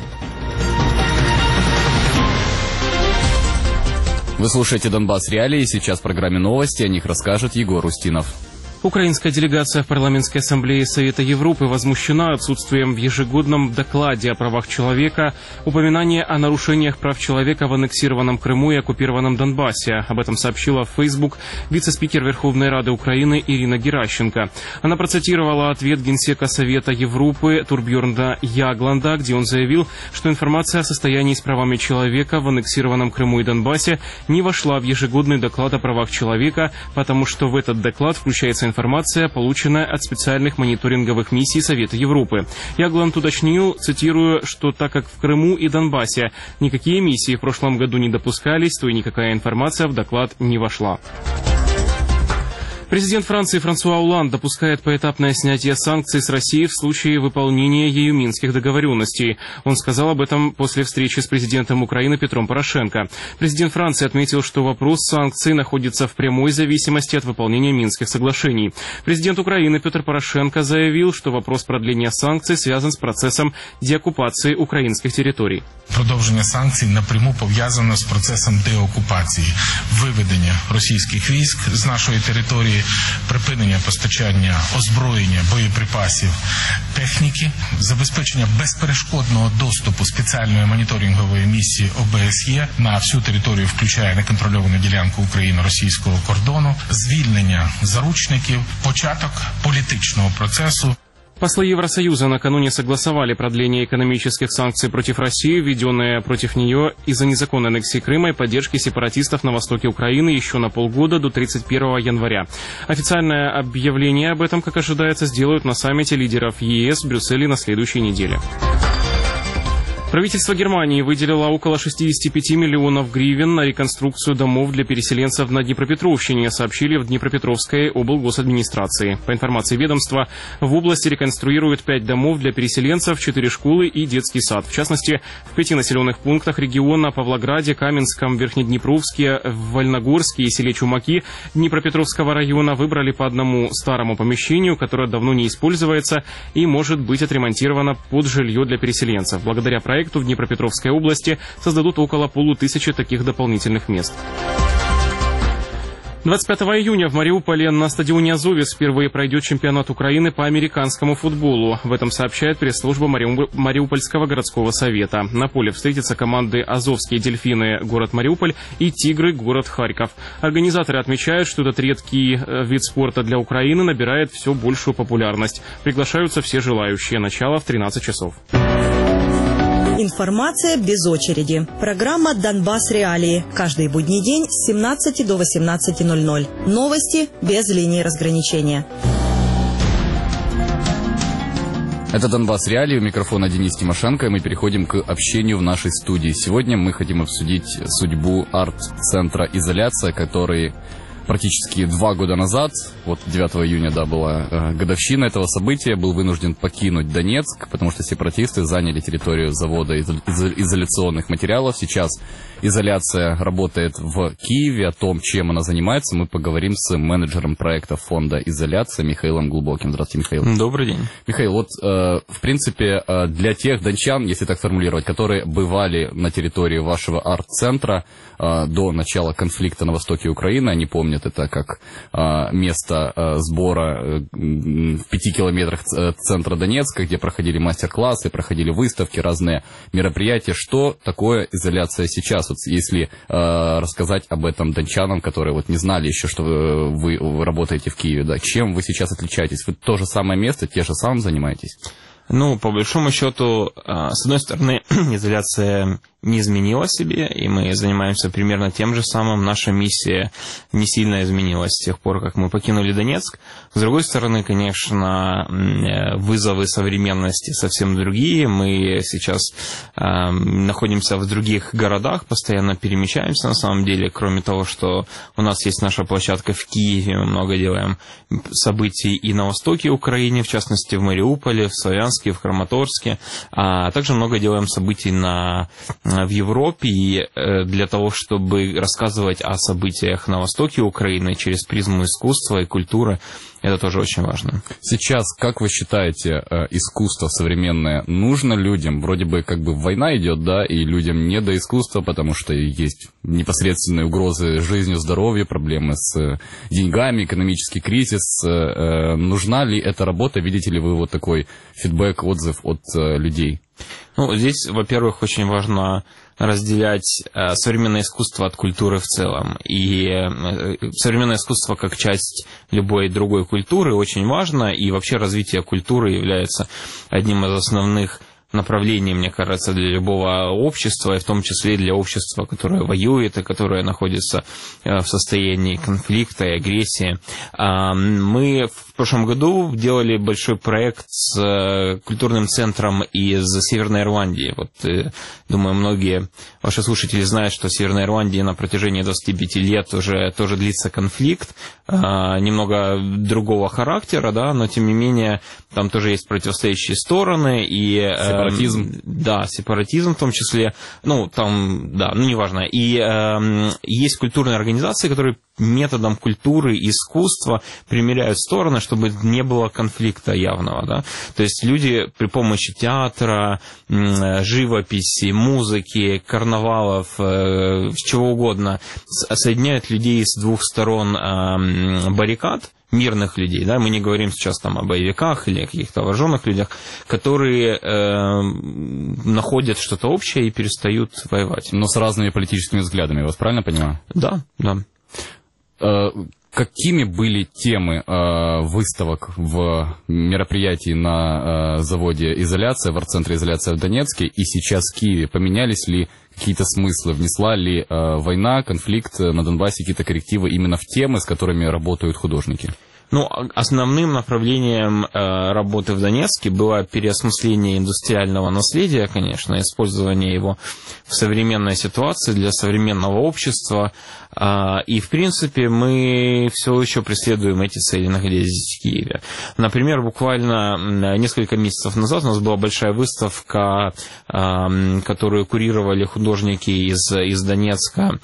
Вы слушаете «Донбасс. Реалии». Сейчас в программе новости. О них расскажет Егор Устинов. Украинская делегация в Парламентской ассамблее Совета Европы возмущена отсутствием в ежегодном докладе о правах человека упоминания о нарушениях прав человека в аннексированном Крыму и оккупированном Донбассе. Об этом сообщила в Facebook вице-спикер Верховной Рады Украины Ирина Геращенко. Она процитировала ответ генсека Совета Европы Турбьорна Ягланда, где он заявил, что информация о состоянии с правами человека в аннексированном Крыму и Донбассе не вошла в ежегодный доклад о правах человека, потому что в этот доклад включается информация, полученная от специальных мониторинговых миссий Совета Европы. Ягланд уточнил, цитирую, что так как в Крыму и Донбассе никакие миссии в прошлом году не допускались, то и никакая информация в доклад не вошла. Президент Франции Франсуа Олланд допускает поэтапное снятие санкций с России в случае выполнения ею минских договоренностей. Он сказал об этом после встречи с президентом Украины Петром Порошенко. Президент Франции отметил, что вопрос санкций находится в прямой зависимости от выполнения Минских соглашений. Президент Украины Петр Порошенко заявил, что вопрос продления санкций связан с процессом деоккупации українських територій. Продовження санкцій напряму пов'язано з процесом деокупації, виведення російських військ з нашої території, припинення постачання озброєння, боєприпасів, техніки, забезпечення безперешкодного доступу спеціальної моніторингової місії ОБСЄ на всю територію, включає неконтрольовану ділянку України-російського кордону, звільнення заручників, початок політичного процесу. Послы Евросоюза накануне согласовали продление экономических санкций против России, введенные против нее из-за незаконной аннексии Крыма и поддержки сепаратистов на востоке Украины еще на полгода до 31 января. Официальное объявление об этом, как ожидается, сделают на саммите лидеров ЕС в Брюсселе на следующей неделе. Правительство Германии выделило около 65 миллионов гривен на реконструкцию домов для переселенцев на Днепропетровщине, сообщили в Днепропетровской облгосадминистрации. По информации ведомства, в области реконструируют 5 домов для переселенцев, 4 школы и детский сад. В частности, в 5 населенных пунктах региона — Павлограде, Каменском, Верхнеднепровске, Вольногорске и селе Чумаки Днепропетровского района выбрали по одному старому помещению, которое давно не используется и может быть отремонтировано под жилье для переселенцев. Благодаря проекту в Днепропетровской области создадут около 500 таких дополнительных мест. 25 июня в Мариуполе на стадионе «Азовец» впервые пройдет чемпионат Украины по американскому футболу. В этом сообщает пресс-служба Мариупольского городского совета. На поле встретятся команды «Азовские дельфины» город Мариуполь и «Тигры» город Харьков. Организаторы отмечают, что этот редкий вид спорта для Украины набирает все большую популярность. Приглашаются все желающие. Начало в 13 часов. Информация без очереди. Программа «Донбасс. Реалии». Каждый будний день с 17 до 18:00. Новости без линии разграничения. Это «Донбасс. Реалии». У микрофона Денис Тимошенко, и мы переходим к общению в нашей студии. Сегодня мы хотим обсудить судьбу арт-центра «Изоляция», который практически 2 года назад, вот 9 июня, да, была годовщина этого события, был вынужден покинуть Донецк, потому что сепаратисты заняли территорию завода изоляционных материалов. Сейчас изоляция работает в Киеве. О том, чем она занимается, мы поговорим с менеджером проекта фонда «Изоляция» Михаилом Глубоким. Здравствуйте, Михаил. Добрый день. Михаил, вот в принципе для тех дончан, если так формулировать, которые бывали на территории вашего арт-центра до начала конфликта на востоке Украины, они помнят это как место сбора в 5 километрах центра Донецка, где проходили мастер-классы, проходили выставки, разные мероприятия. Что такое изоляция сейчас? Вот если рассказать об этом дончанам, которые вот не знали еще, что вы работаете в Киеве, да, чем вы сейчас отличаетесь? Вы то же самое место, те же самым занимаетесь? Ну, по большому счету, с одной стороны, изоляция не изменила себе, и мы занимаемся примерно тем же самым. Наша миссия не сильно изменилась с тех пор, как мы покинули Донецк. С другой стороны, конечно, вызовы современности совсем другие. Мы сейчас находимся в других городах, постоянно перемещаемся на самом деле. Кроме того, что у нас есть наша площадка в Киеве, мы много делаем событий и на востоке Украины, в частности в Мариуполе, в Славянске, в Краматорске, а также много делаем событий в Европе, и для того, чтобы рассказывать о событиях на востоке Украины через призму искусства и культуры, это тоже очень важно. Сейчас, как вы считаете, искусство современное нужно людям? Вроде бы как бы война идет, да, и людям не до искусства, потому что есть непосредственные угрозы жизнью, здоровью, проблемы с деньгами, экономический кризис. Нужна ли эта работа? Видите ли вы вот такой фидбэк, отзыв от людей? Ну, здесь, во-первых, очень важно разделять современное искусство от культуры в целом. И современное искусство как часть любой другой культуры очень важно, и вообще развитие культуры является одним из основных направлений, мне кажется, для любого общества, и в том числе для общества, которое воюет и которое находится в состоянии конфликта и агрессии. Мы в прошлом году делали большой проект с культурным центром из Северной Ирландии. Вот, думаю, многие ваши слушатели знают, что в Северной Ирландии на протяжении 25 лет уже тоже длится конфликт, немного другого характера, да, но тем не менее там тоже есть противостоящие стороны, и сепаратизм. Да, сепаратизм в том числе, ну, там, да, ну, неважно. И есть культурные организации, которые методом культуры и искусства примиряют стороны, чтобы не было конфликта явного, да. То есть люди при помощи театра, живописи, музыки, карнавалов, чего угодно, соединяют людей с двух сторон баррикад, мирных людей, да, мы не говорим сейчас там о боевиках или о каких-то вооруженных людях, которые находят что-то общее и перестают воевать. Но с разными политическими взглядами, я вас правильно понимаю? Да, да. какими были темы выставок в мероприятии на заводе «Изоляция», в арт-центре «Изоляция» в Донецке и сейчас в Киеве? Поменялись ли какие-то смыслы? Внесла ли война, конфликт на Донбассе какие-то коррективы именно в темы, с которыми работают художники? Ну, основным направлением работы в Донецке было переосмысление индустриального наследия, конечно, использование его в современной ситуации для современного общества. И, в принципе, мы все еще преследуем эти цели, находясь в Киеве. Например, буквально несколько месяцев назад у нас была большая выставка, которую курировали художники из Донецка.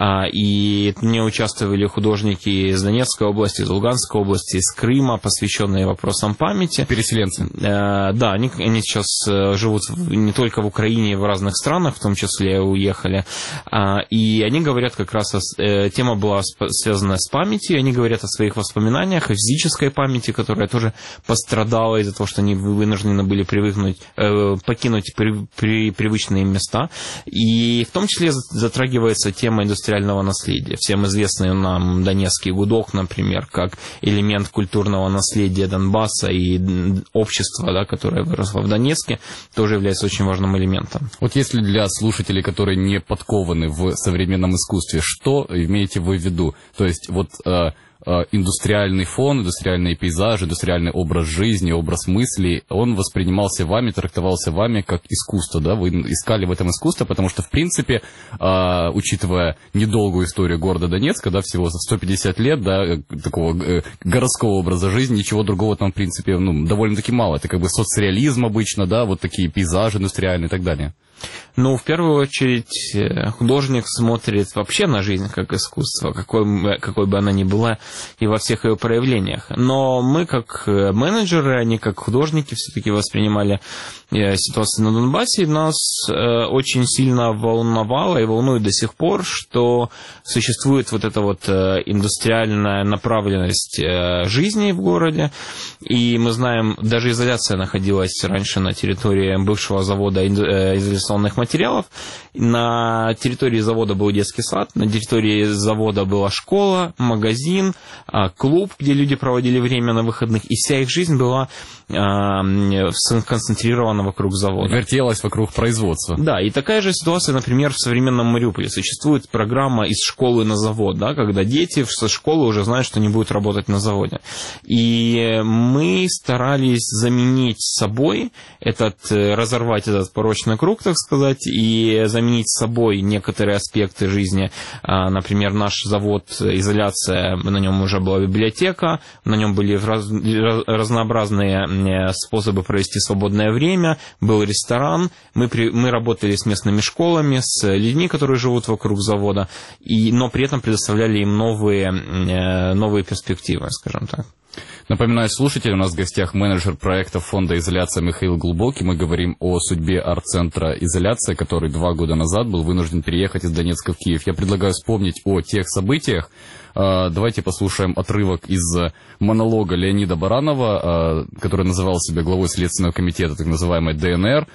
И в ней участвовали художники из Донецкой области, из Луганской области, из Крыма, посвященные вопросам памяти. Переселенцы. Да, они сейчас живут не только в Украине, в разных странах, в том числе уехали. И они говорят как раз тема была связана с памятью, они говорят о своих воспоминаниях, о физической памяти, которая тоже пострадала из-за того, что они вынуждены были покинуть привычные им места. И в том числе затрагивается тема индустриального наследия. Всем известный нам донецкий гудок, например, как элемент культурного наследия Донбасса и общества, да, которое выросло в Донецке, тоже является очень важным элементом. Вот если для слушателей, которые не подкованы в современном искусстве, что имеете вы в виду? То есть вот индустриальный фон, индустриальные пейзажи, индустриальный образ жизни, образ мыслей, он воспринимался вами, трактовался вами как искусство, да? Вы искали в этом искусство, потому что, в принципе, учитывая недолгую историю города Донецка, да, всего 150 лет, да, такого городского образа жизни, ничего другого там, в принципе, ну, довольно-таки мало. Это как бы соцреализм обычно, да, вот такие пейзажи индустриальные и так далее. Ну, в первую очередь, художник смотрит вообще на жизнь как искусство, какой бы она ни была, и во всех ее проявлениях. Но мы, как менеджеры, они как художники, все-таки воспринимали ситуацию на Донбассе. Нас очень сильно волновало и волнует до сих пор, что существует вот эта вот индустриальная направленность жизни в городе. И мы знаем, даже изоляция находилась раньше на территории бывшего завода изоляционных материалов. На территории завода был детский сад, на территории завода была школа, магазин, клуб, где люди проводили время на выходных, и вся их жизнь была сконцентрирована вокруг завода. Вертелась вокруг производства. Да, и такая же ситуация, например, в современном Мариуполе. Существует программа из школы на завод, да, когда дети со школы уже знают, что они будут работать на заводе. И мы старались заменить собой разорвать этот порочный круг, так сказать, и заменить собой некоторые аспекты жизни. Например, наш завод «Изоляция», на нем уже была библиотека, на нем были разнообразные способы провести свободное время, был ресторан, мы работали с местными школами, с людьми, которые живут вокруг завода, но при этом предоставляли им новые перспективы, скажем так. Напоминаю слушателям, у нас в гостях менеджер проекта фонда «Изоляция» Михаил Глубокий. Мы говорим о судьбе арт-центра «Изоляция», который 2 года назад был вынужден переехать из Донецка в Киев. Я предлагаю вспомнить о тех событиях. Давайте послушаем отрывок из монолога Леонида Баранова, который называл себя главой Следственного комитета, так называемой ДНР.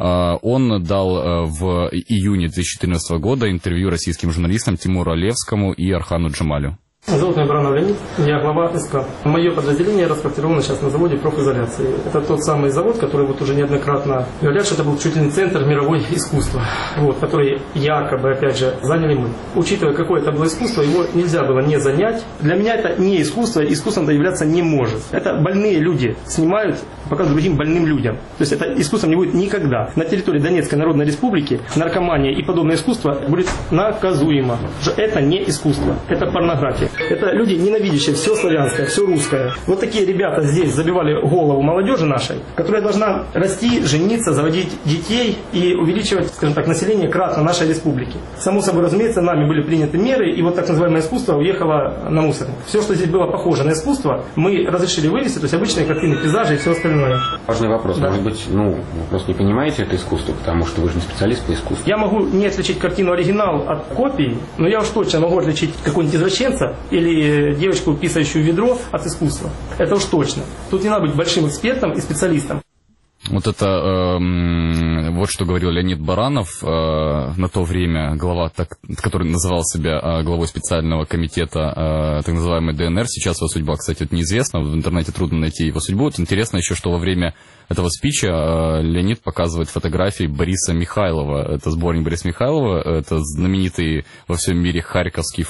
Он дал в июне 2014 года интервью российским журналистам Тимуру Олевскому и Архану Джамалю. Зовут меня Баранов Леонид, я глава СК. Мое подразделение расквартировано сейчас на заводе профизоляции. Это тот самый завод, который вот уже неоднократно говорят, что это был чуть ли не центр мирового искусства, вот, который якобы, опять же, заняли мы. Учитывая, какое это было искусство, его нельзя было не занять. Для меня это не искусство, искусством это являться не может. Это больные люди снимают, показывают другим больным людям. То есть это искусством не будет никогда. На территории Донецкой Народной Республики наркомания и подобное искусство будет наказуемо. Это не искусство, это порнография. Это люди, ненавидящие все славянское, все русское. Вот такие ребята здесь забивали голову молодежи нашей, которая должна расти, жениться, заводить детей и увеличивать, скажем так, население кратно нашей республики. Само собой, разумеется, нами были приняты меры, и вот так называемое искусство уехало на мусорник. Все, что здесь было похоже на искусство, мы разрешили вывести, то есть обычные картины, пейзажи и все остальное. Важный вопрос. Да. Может быть, вы просто не понимаете это искусство, потому что вы же не специалист по искусству. Я могу не отличить картину оригинал от копии, но я уж точно могу отличить какого-нибудь извращенца или девочку, писающую ведро, от искусства. Это уж точно. Тут не надо быть большим экспертом и специалистом. Вот это, вот что говорил Леонид Баранов, на то время глава, который называл себя главой специального комитета так называемой ДНР. Сейчас его судьба, кстати, вот неизвестна, в интернете трудно найти его судьбу. Вот интересно еще, что во время этого спича Леонид показывает фотографии Бориса Михайлова. Это сборник Бориса Михайлова, это знаменитый во всем мире харьковский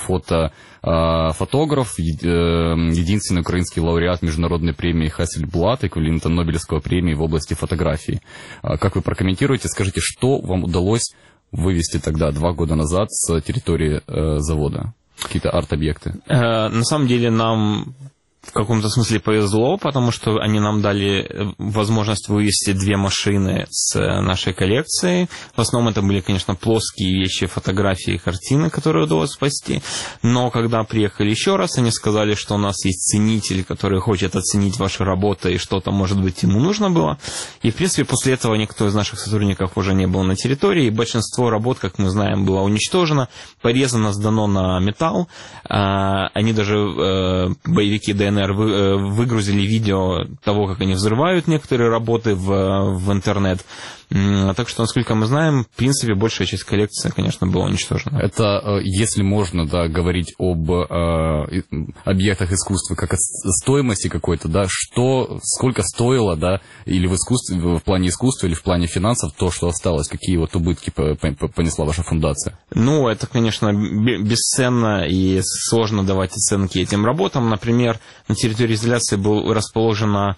фотограф, единственный украинский лауреат международной премии Хассельблат, эквивалента Нобелевской премии в области фотографии. Как вы прокомментируете, скажите, что вам удалось вывести тогда, 2 года назад, с территории завода? Какие-то арт-объекты? На самом деле нам в каком-то смысле повезло, потому что они нам дали возможность вывести 2 машины с нашей коллекции. В основном это были, конечно, плоские вещи, фотографии, картины, которые удалось спасти. Но когда приехали еще раз, они сказали, что у нас есть ценитель, который хочет оценить ваши работы, и что-то, может быть, ему нужно было. И, в принципе, после этого никто из наших сотрудников уже не был на территории, и большинство работ, как мы знаем, было уничтожено, порезано, сдано на металл. Они даже, боевики ДНР, выгрузили видео того, как они взрывают некоторые работы в интернет. Так что, насколько мы знаем, в принципе, большая часть коллекции, конечно, была уничтожена. Это, если можно, да, говорить об объектах искусства как о стоимости какой-то, да, сколько стоило, да, или в плане искусства, или в плане финансов то, что осталось, какие вот убытки понесла ваша фундация? Ну, это, конечно, бесценно и сложно давать оценки этим работам. Например, на территории изоляции была расположена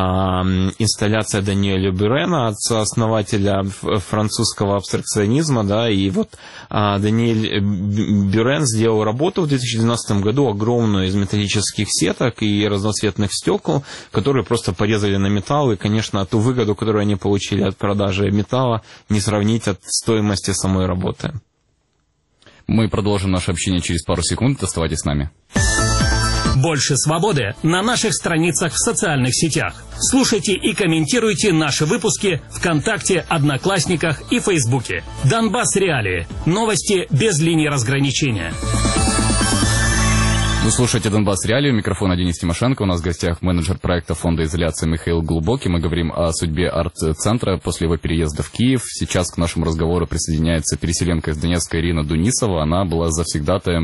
инсталляция Даниэля Бюрена, отца-основателя французского абстракционизма, да, и вот Даниэль Бюрен сделал работу в 2012 году, огромную, из металлических сеток и разноцветных стекол, которые просто порезали на металл, и, конечно, ту выгоду, которую они получили от продажи металла, не сравнить от стоимости самой работы. Мы продолжим наше общение через пару секунд. Оставайтесь с нами. Больше свободы на наших страницах в социальных сетях. Слушайте и комментируйте наши выпуски ВКонтакте, Одноклассниках и Фейсбуке. Донбасс Реалии. Новости без линии разграничения. Вы слушаете «Донбасс Реалии», у микрофона Денис Тимошенко. У нас в гостях менеджер проекта фонда изоляции Михаил Глубокий. Мы говорим о судьбе арт-центра после его переезда в Киев. Сейчас к нашему разговору присоединяется переселенка из Донецка Ирина Дунисова. Она была завсегдатаем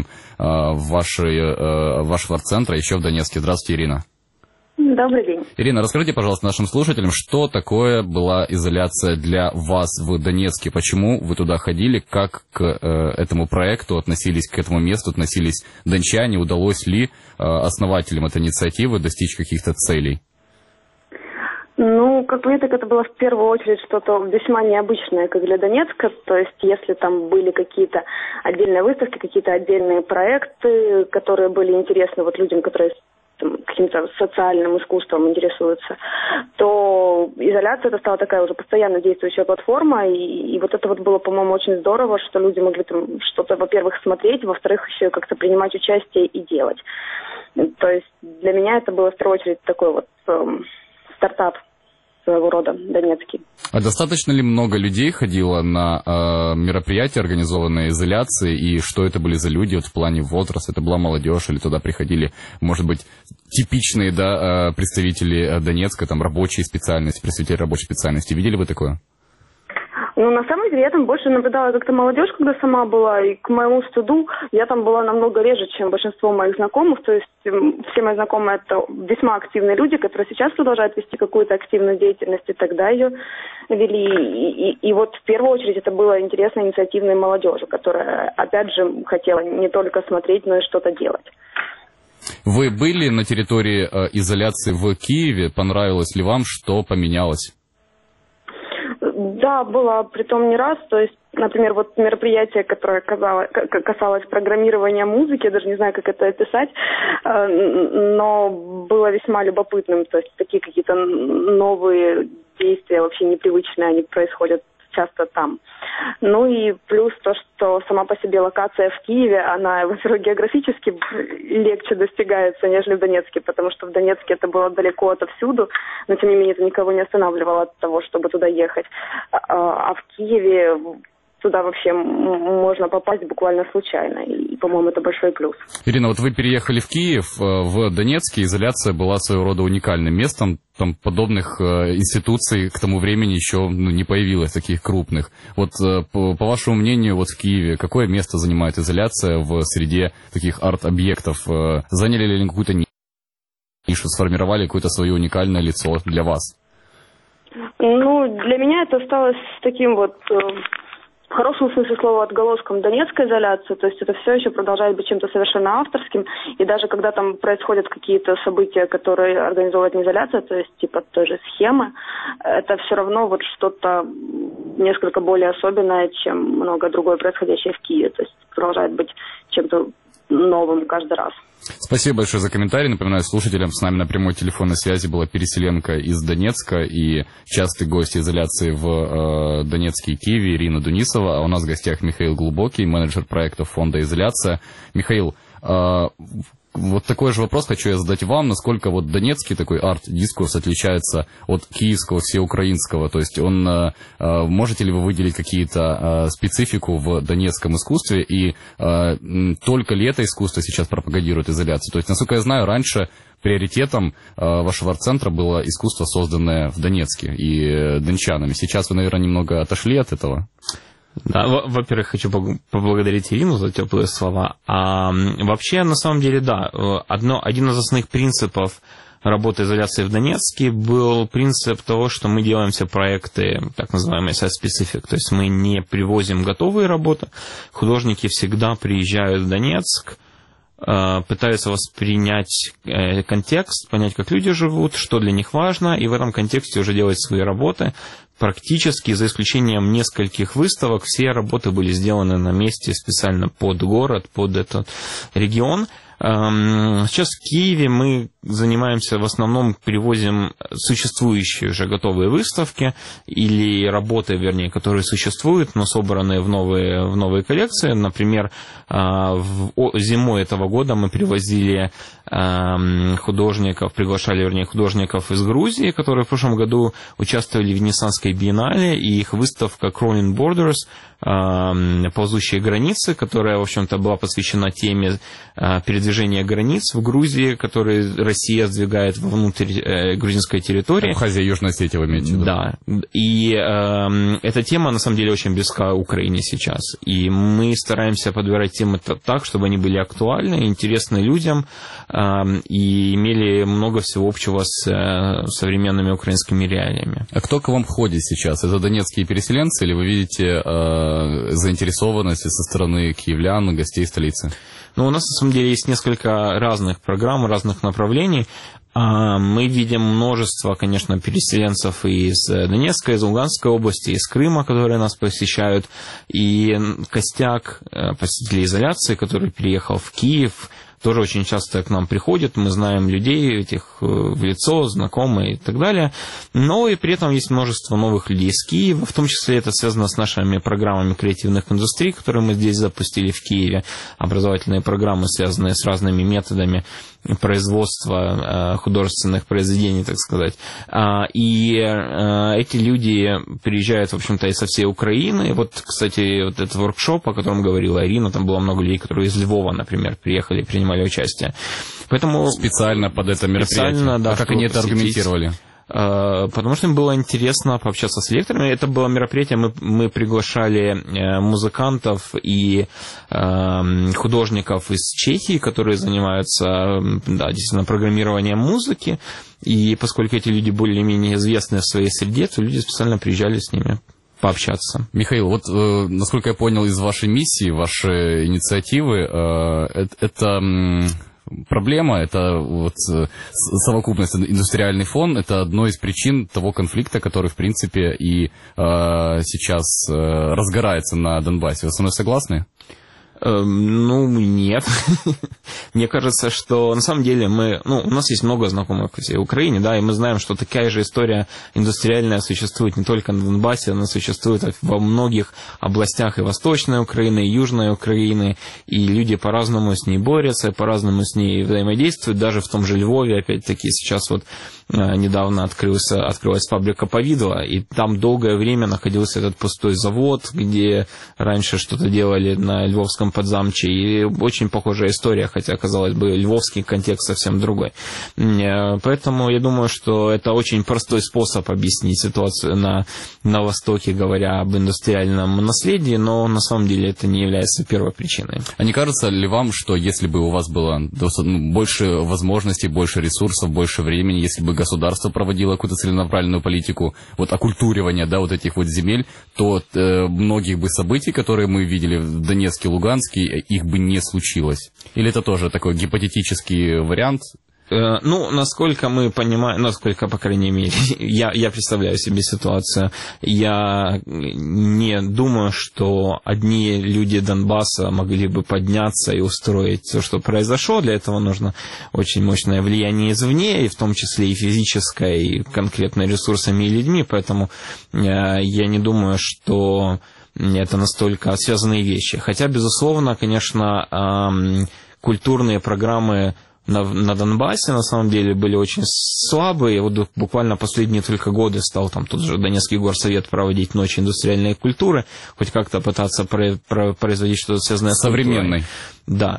вашего арт-центра еще в Донецке. Здравствуйте, Ирина. Добрый день. Ирина, расскажите, пожалуйста, нашим слушателям, что такое была изоляция для вас в Донецке? Почему вы туда ходили? Как к этому проекту относились, к этому месту относились дончане? Удалось ли основателям этой инициативы достичь каких-то целей? Ну, как мне так, это было в первую очередь что-то весьма необычное, как для Донецка. То есть, если там были какие-то отдельные выставки, какие-то отдельные проекты, которые были интересны вот людям, которые каким-то социальным искусством интересуются, то изоляция это стала такая уже постоянно действующая платформа, и вот это вот было, по-моему, очень здорово, что люди могли там что-то, во-первых, смотреть, во-вторых, еще как-то принимать участие и делать. То есть для меня это было в первую очередь такой вот стартап своего рода донецкий. А достаточно ли много людей ходило на мероприятия, организованные изоляцией, и что это были за люди вот в плане возраста? Это была молодежь, или туда приходили, может быть, типичные, да, представители Донецка, там рабочие специальности, представители рабочей специальности? Видели вы такое? Ну, на самом деле, я там больше наблюдала как-то молодежь, когда сама была, и к моему стыду я там была намного реже, чем большинство моих знакомых, то есть все мои знакомые это весьма активные люди, которые сейчас продолжают вести какую-то активную деятельность, и тогда ее вели, и вот в первую очередь это было интересно инициативной молодежи, которая, опять же, хотела не только смотреть, но и что-то делать. Вы были на территории изоляции в Киеве, понравилось ли вам, что поменялось? Да, была, притом не раз. То есть, например, вот мероприятие, которое касалось программирования музыки, я даже не знаю, как это описать, но было весьма любопытным. То есть, такие какие-то новые действия, вообще непривычные, они происходят часто там. Ну и плюс то, что сама по себе локация в Киеве, она, во-первых, географически легче достигается, нежели в Донецке, потому что в Донецке это было далеко отовсюду, но тем не менее это никого не останавливало от того, чтобы туда ехать. А в Киеве туда вообще можно попасть буквально случайно. И, по-моему, это большой плюс. Ирина, вот вы переехали в Киев, в Донецке, изоляция была своего рода уникальным местом. Там подобных институций к тому времени еще не появилось, таких крупных. Вот по вашему мнению, вот в Киеве какое место занимает изоляция в среде таких арт-объектов? Заняли ли они какую-то нишу, сформировали какое-то свое уникальное лицо для вас? Ну, для меня это осталось таким вот... в хорошем смысле слова отголоском донецкой изоляции, то есть это все еще продолжает быть чем-то совершенно авторским, и даже когда там происходят какие-то события, которые организовывает не изоляция, то есть типа той же схемы, это все равно вот что-то несколько более особенное, чем многое другое происходящее в Киеве, то есть продолжает быть чем-то новым каждый раз. Спасибо большое за комментарий. Напоминаю слушателям, с нами на прямой телефонной связи была переселенка из Донецка и частый гость изоляции в Донецке и Киеве Ирина Дунисова. А у нас в гостях Михаил Глубокий, менеджер проектов фонда «Изоляция». Михаил, вот такой же вопрос хочу я задать вам. Насколько вот донецкий такой арт-дискурс отличается от киевского, всеукраинского? То есть можете ли вы выделить какие-то специфику в донецком искусстве? И только ли это искусство сейчас пропагандирует изоляцию? То есть, насколько я знаю, раньше приоритетом вашего арт-центра было искусство, созданное в Донецке и дончанами. Сейчас вы, наверное, немного отошли от этого? Да, во-первых, хочу поблагодарить Ирину за теплые слова. А вообще, на самом деле, да, один из основных принципов работы изоляции в Донецке был принцип того, что мы делаем все проекты, так называемые site-specific, то есть мы не привозим готовые работы, художники всегда приезжают в Донецк, пытаются воспринять контекст, понять, как люди живут, что для них важно, и в этом контексте уже делать свои работы. Практически, за исключением нескольких выставок, все работы были сделаны на месте специально под город, под этот регион. Сейчас в Киеве мы занимаемся в основном, привозим существующие уже готовые выставки или работы, вернее, которые существуют, но собранные в новые коллекции. Например, зимой этого года мы привозили художников из Грузии, которые в прошлом году участвовали в Венецианской биеннале, и их выставка Crawling Borders, ползущие границы, которая, в общем-то, была посвящена теме передвижения границ в Грузии, которые Россия сдвигает вовнутрь грузинской территории. Абхазия, Южная Осетия, вы имеете в виду? Да. И эта тема, на самом деле, очень близка Украине сейчас. И мы стараемся подбирать темы так, чтобы они были актуальны, интересны людям и имели много всего общего с современными украинскими реалиями. А кто к вам ходит сейчас? Это донецкие переселенцы или вы видите заинтересованность со стороны киевлян, гостей столицы? Ну, у нас, на самом деле, есть несколько разных программ, разных направлений. Мы видим множество, конечно, переселенцев из Донецка, из Луганской области, из Крыма, которые нас посещают. И костяк посетителей изоляции, который переехал в Киев, тоже очень часто к нам приходят, мы знаем людей этих в лицо, знакомые и так далее. Но и при этом есть множество новых людей из Киева, в том числе это связано с нашими программами креативных индустрий, которые мы здесь запустили в Киеве, образовательные программы, связанные с разными методами производства художественных произведений, так сказать. И эти люди приезжают, в общем-то, и со всей Украины. Вот, кстати, вот этот воркшоп, о котором говорила Ирина, там было много людей, которые из Львова, например, приехали и принимали участие. Поэтому специально под это мероприятие. Да, как они это аргументировали? Потому что им было интересно пообщаться с лекторами. Это было мероприятие, мы приглашали музыкантов и художников из Чехии, которые занимаются, да, действительно, программированием музыки. И поскольку эти люди более-менее известны в своей среде, то люди специально приезжали с ними пообщаться. Михаил, вот насколько я понял из вашей миссии, вашей инициативы, это проблема, это вот совокупность, индустриальный фон, это одной из причин того конфликта, который, в принципе, и сейчас разгорается на Донбассе. Вы со мной согласны? Нет. Мне кажется, что на самом деле у нас есть много знакомых в всей Украине, да, и мы знаем, что такая же история индустриальная существует не только на Донбассе, она существует во многих областях и Восточной Украины, и Южной Украины, и люди по-разному с ней борются, по-разному с ней взаимодействуют, даже в том же Львове, опять-таки, сейчас недавно открылась фабрика повидла, и там долгое время находился этот пустой завод, где раньше что-то делали на Львовском Подзамче, и очень похожая история, хотя, казалось бы, львовский контекст совсем другой. Поэтому я думаю, что это очень простой способ объяснить ситуацию на Востоке, говоря об индустриальном наследии, но на самом деле это не является первой причиной. А не кажется ли вам, что если бы у вас было больше возможностей, больше ресурсов, больше времени, если бы государство проводило какую-то целенаправленную политику оккультуривания, да, вот этих вот земель, то многих бы событий, которые мы видели в Донецке, Луганске, их бы не случилось? Или это тоже такой гипотетический вариант? Насколько мы понимаем, насколько, по крайней мере, я представляю себе ситуацию, я не думаю, что одни люди Донбасса могли бы подняться и устроить все, что произошло. Для этого нужно очень мощное влияние извне, и в том числе и физическое, и конкретно ресурсами и людьми, поэтому я не думаю, что это настолько связанные вещи. Хотя, безусловно, конечно, культурные программы на Донбассе, на самом деле, были очень слабые. Вот буквально последние только годы стал там тот же Донецкий горсовет проводить ночь индустриальной культуры, хоть как-то пытаться производить что-то связанное с современной. Да,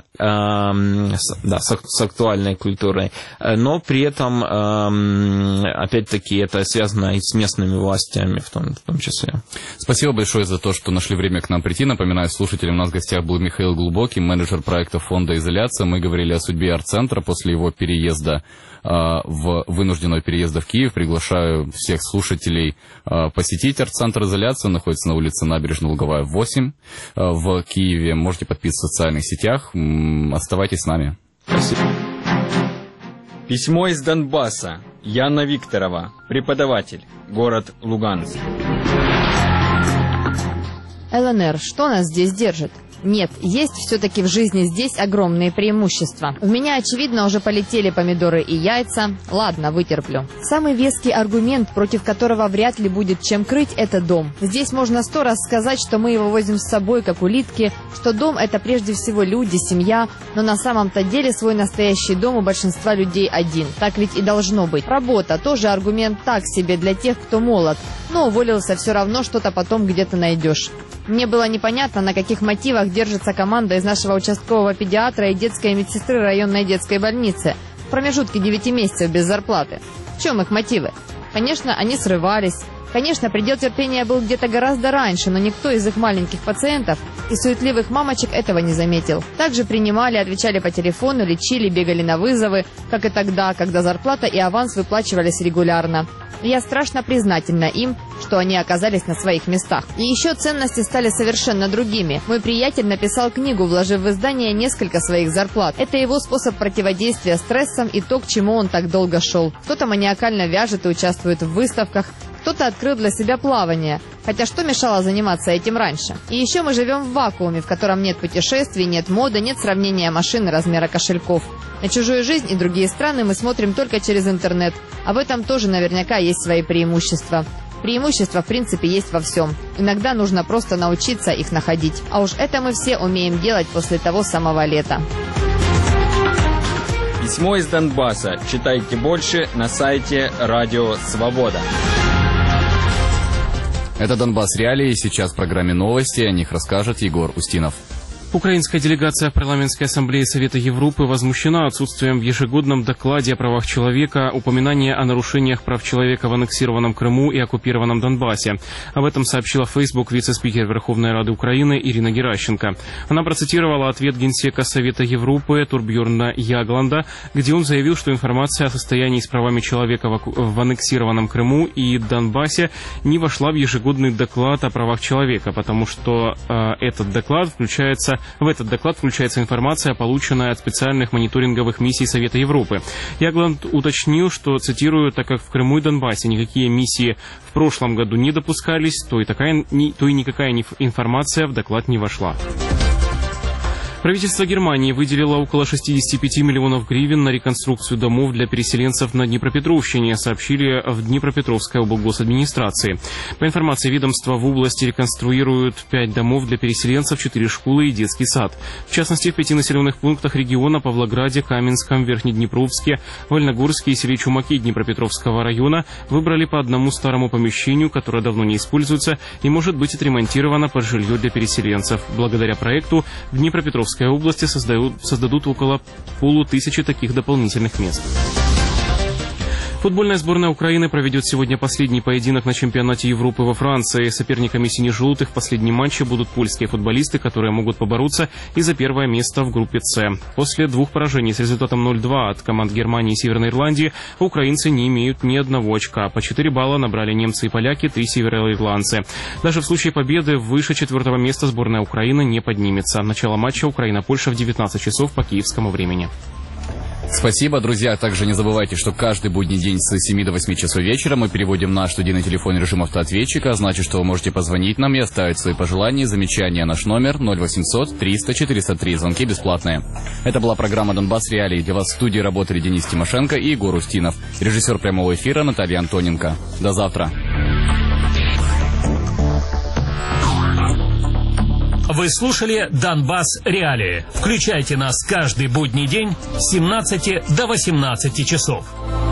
с актуальной культурой. Но при этом, опять-таки, это связано и с местными властями в том числе. Спасибо большое за то, что нашли время к нам прийти. Напоминаю слушателям, у нас в гостях был Михаил Глубокий, менеджер проекта фонда «Изоляция». Мы говорили о судьбе арт-центра после его переезда, вынужденного переезда в Киев. Приглашаю всех слушателей посетить арт-центр «Изоляция». Он находится на улице Набережно-Луговая, 8 в Киеве. Можете подписываться в социальных сетях. Оставайтесь с нами. Спасибо. Письмо из Донбасса. Яна Викторова, преподаватель, город Луганск. ЛНР, что нас здесь держит? Нет, есть все-таки в жизни здесь огромные преимущества. В меня, очевидно, уже полетели помидоры и яйца. Ладно, вытерплю. Самый веский аргумент, против которого вряд ли будет чем крыть, это дом. Здесь можно 100 раз сказать, что мы его возим с собой, как улитки, что дом – это прежде всего люди, семья, но на самом-то деле свой настоящий дом у большинства людей один. Так ведь и должно быть. Работа – тоже аргумент так себе для тех, кто молод, но уволился все равно, что-то потом где-то найдешь. Мне было непонятно, на каких мотивах держится команда из нашего участкового педиатра и детской медсестры районной детской больницы в промежутке 9 месяцев без зарплаты. В чем их мотивы? Конечно, они срывались. Конечно, предел терпения был где-то гораздо раньше, но никто из их маленьких пациентов и суетливых мамочек этого не заметил. Также принимали, отвечали по телефону, лечили, бегали на вызовы, как и тогда, когда зарплата и аванс выплачивались регулярно. Я страшно признательна им, что они оказались на своих местах. И еще ценности стали совершенно другими. Мой приятель написал книгу, вложив в издание несколько своих зарплат. Это его способ противодействия стрессам и то, к чему он так долго шел. Кто-то маниакально вяжет и участвует в выставках, кто-то открыл для себя плавание. Хотя что мешало заниматься этим раньше? И еще мы живем в вакууме, в котором нет путешествий, нет моды, нет сравнения машин и размера кошельков. На чужую жизнь и другие страны мы смотрим только через интернет. А в этом тоже наверняка есть свои преимущества. Преимущества, в принципе, есть во всем. Иногда нужно просто научиться их находить. А уж это мы все умеем делать после того самого лета. Письмо из Донбасса. Читайте больше на сайте Радио Свобода. Это «Донбасс Реалии». Сейчас в программе новости. О них расскажет Егор Устинов. Украинская делегация в Парламентской ассамблее Совета Европы возмущена отсутствием в ежегодном докладе о правах человека упоминания о нарушениях прав человека в аннексированном Крыму и оккупированном Донбассе. Об этом сообщила в Facebook вице-спикер Верховной Рады Украины Ирина Геращенко. Она процитировала ответ генсека Совета Европы Турбьорна Ягланда, где он заявил, что информация о состоянии с правами человека в аннексированном Крыму и Донбассе не вошла в ежегодный доклад о правах человека, потому что в этот доклад включается информация, полученная от специальных мониторинговых миссий Совета Европы. Ягланд уточнил, что, цитирую, так как в Крыму и Донбассе никакие миссии в прошлом году не допускались, то и никакая информация в доклад не вошла. Правительство Германии выделило около 65 миллионов гривен на реконструкцию домов для переселенцев на Днепропетровщине, сообщили в Днепропетровской облгосадминистрации. По информации ведомства, в области реконструируют 5 домов для переселенцев, 4 школы и детский сад. В частности, в 5 населенных пунктах региона — Павлограде, Каменском, Верхнеднепровске, Вольногорске и селе Чумаки Днепропетровского района — выбрали по одному старому помещению, которое давно не используется и может быть отремонтировано под жилье для переселенцев. Благодаря проекту в Днепропетровской области создадут около 500 таких дополнительных мест. Футбольная сборная Украины проведет сегодня последний поединок на чемпионате Европы во Франции. Соперниками сине-желтых в последнем матче будут польские футболисты, которые могут побороться и за первое место в группе «С». После 2 поражений с результатом 0-2 от команд Германии и Северной Ирландии украинцы не имеют ни одного очка. По 4 балла набрали немцы и поляки, 3 североирландцы. Даже в случае победы выше 4-го места сборная Украины не поднимется. Начало матча Украина-Польша в 19 часов по киевскому времени. Спасибо, друзья. Также не забывайте, что каждый будний день с 7 до 8 часов вечера мы переводим наш студийный телефон в режим автоответчика. Значит, что вы можете позвонить нам и оставить свои пожелания и замечания. Наш номер 0800 300 403. Звонки бесплатные. Это была программа «Донбасс Реалии». Для вас в студии работали Денис Тимошенко и Егор Устинов. Режиссер прямого эфира Наталья Антоненко. До завтра. Вы слушали «Донбасс Реалии». Включайте нас каждый будний день с 17 до 18 часов.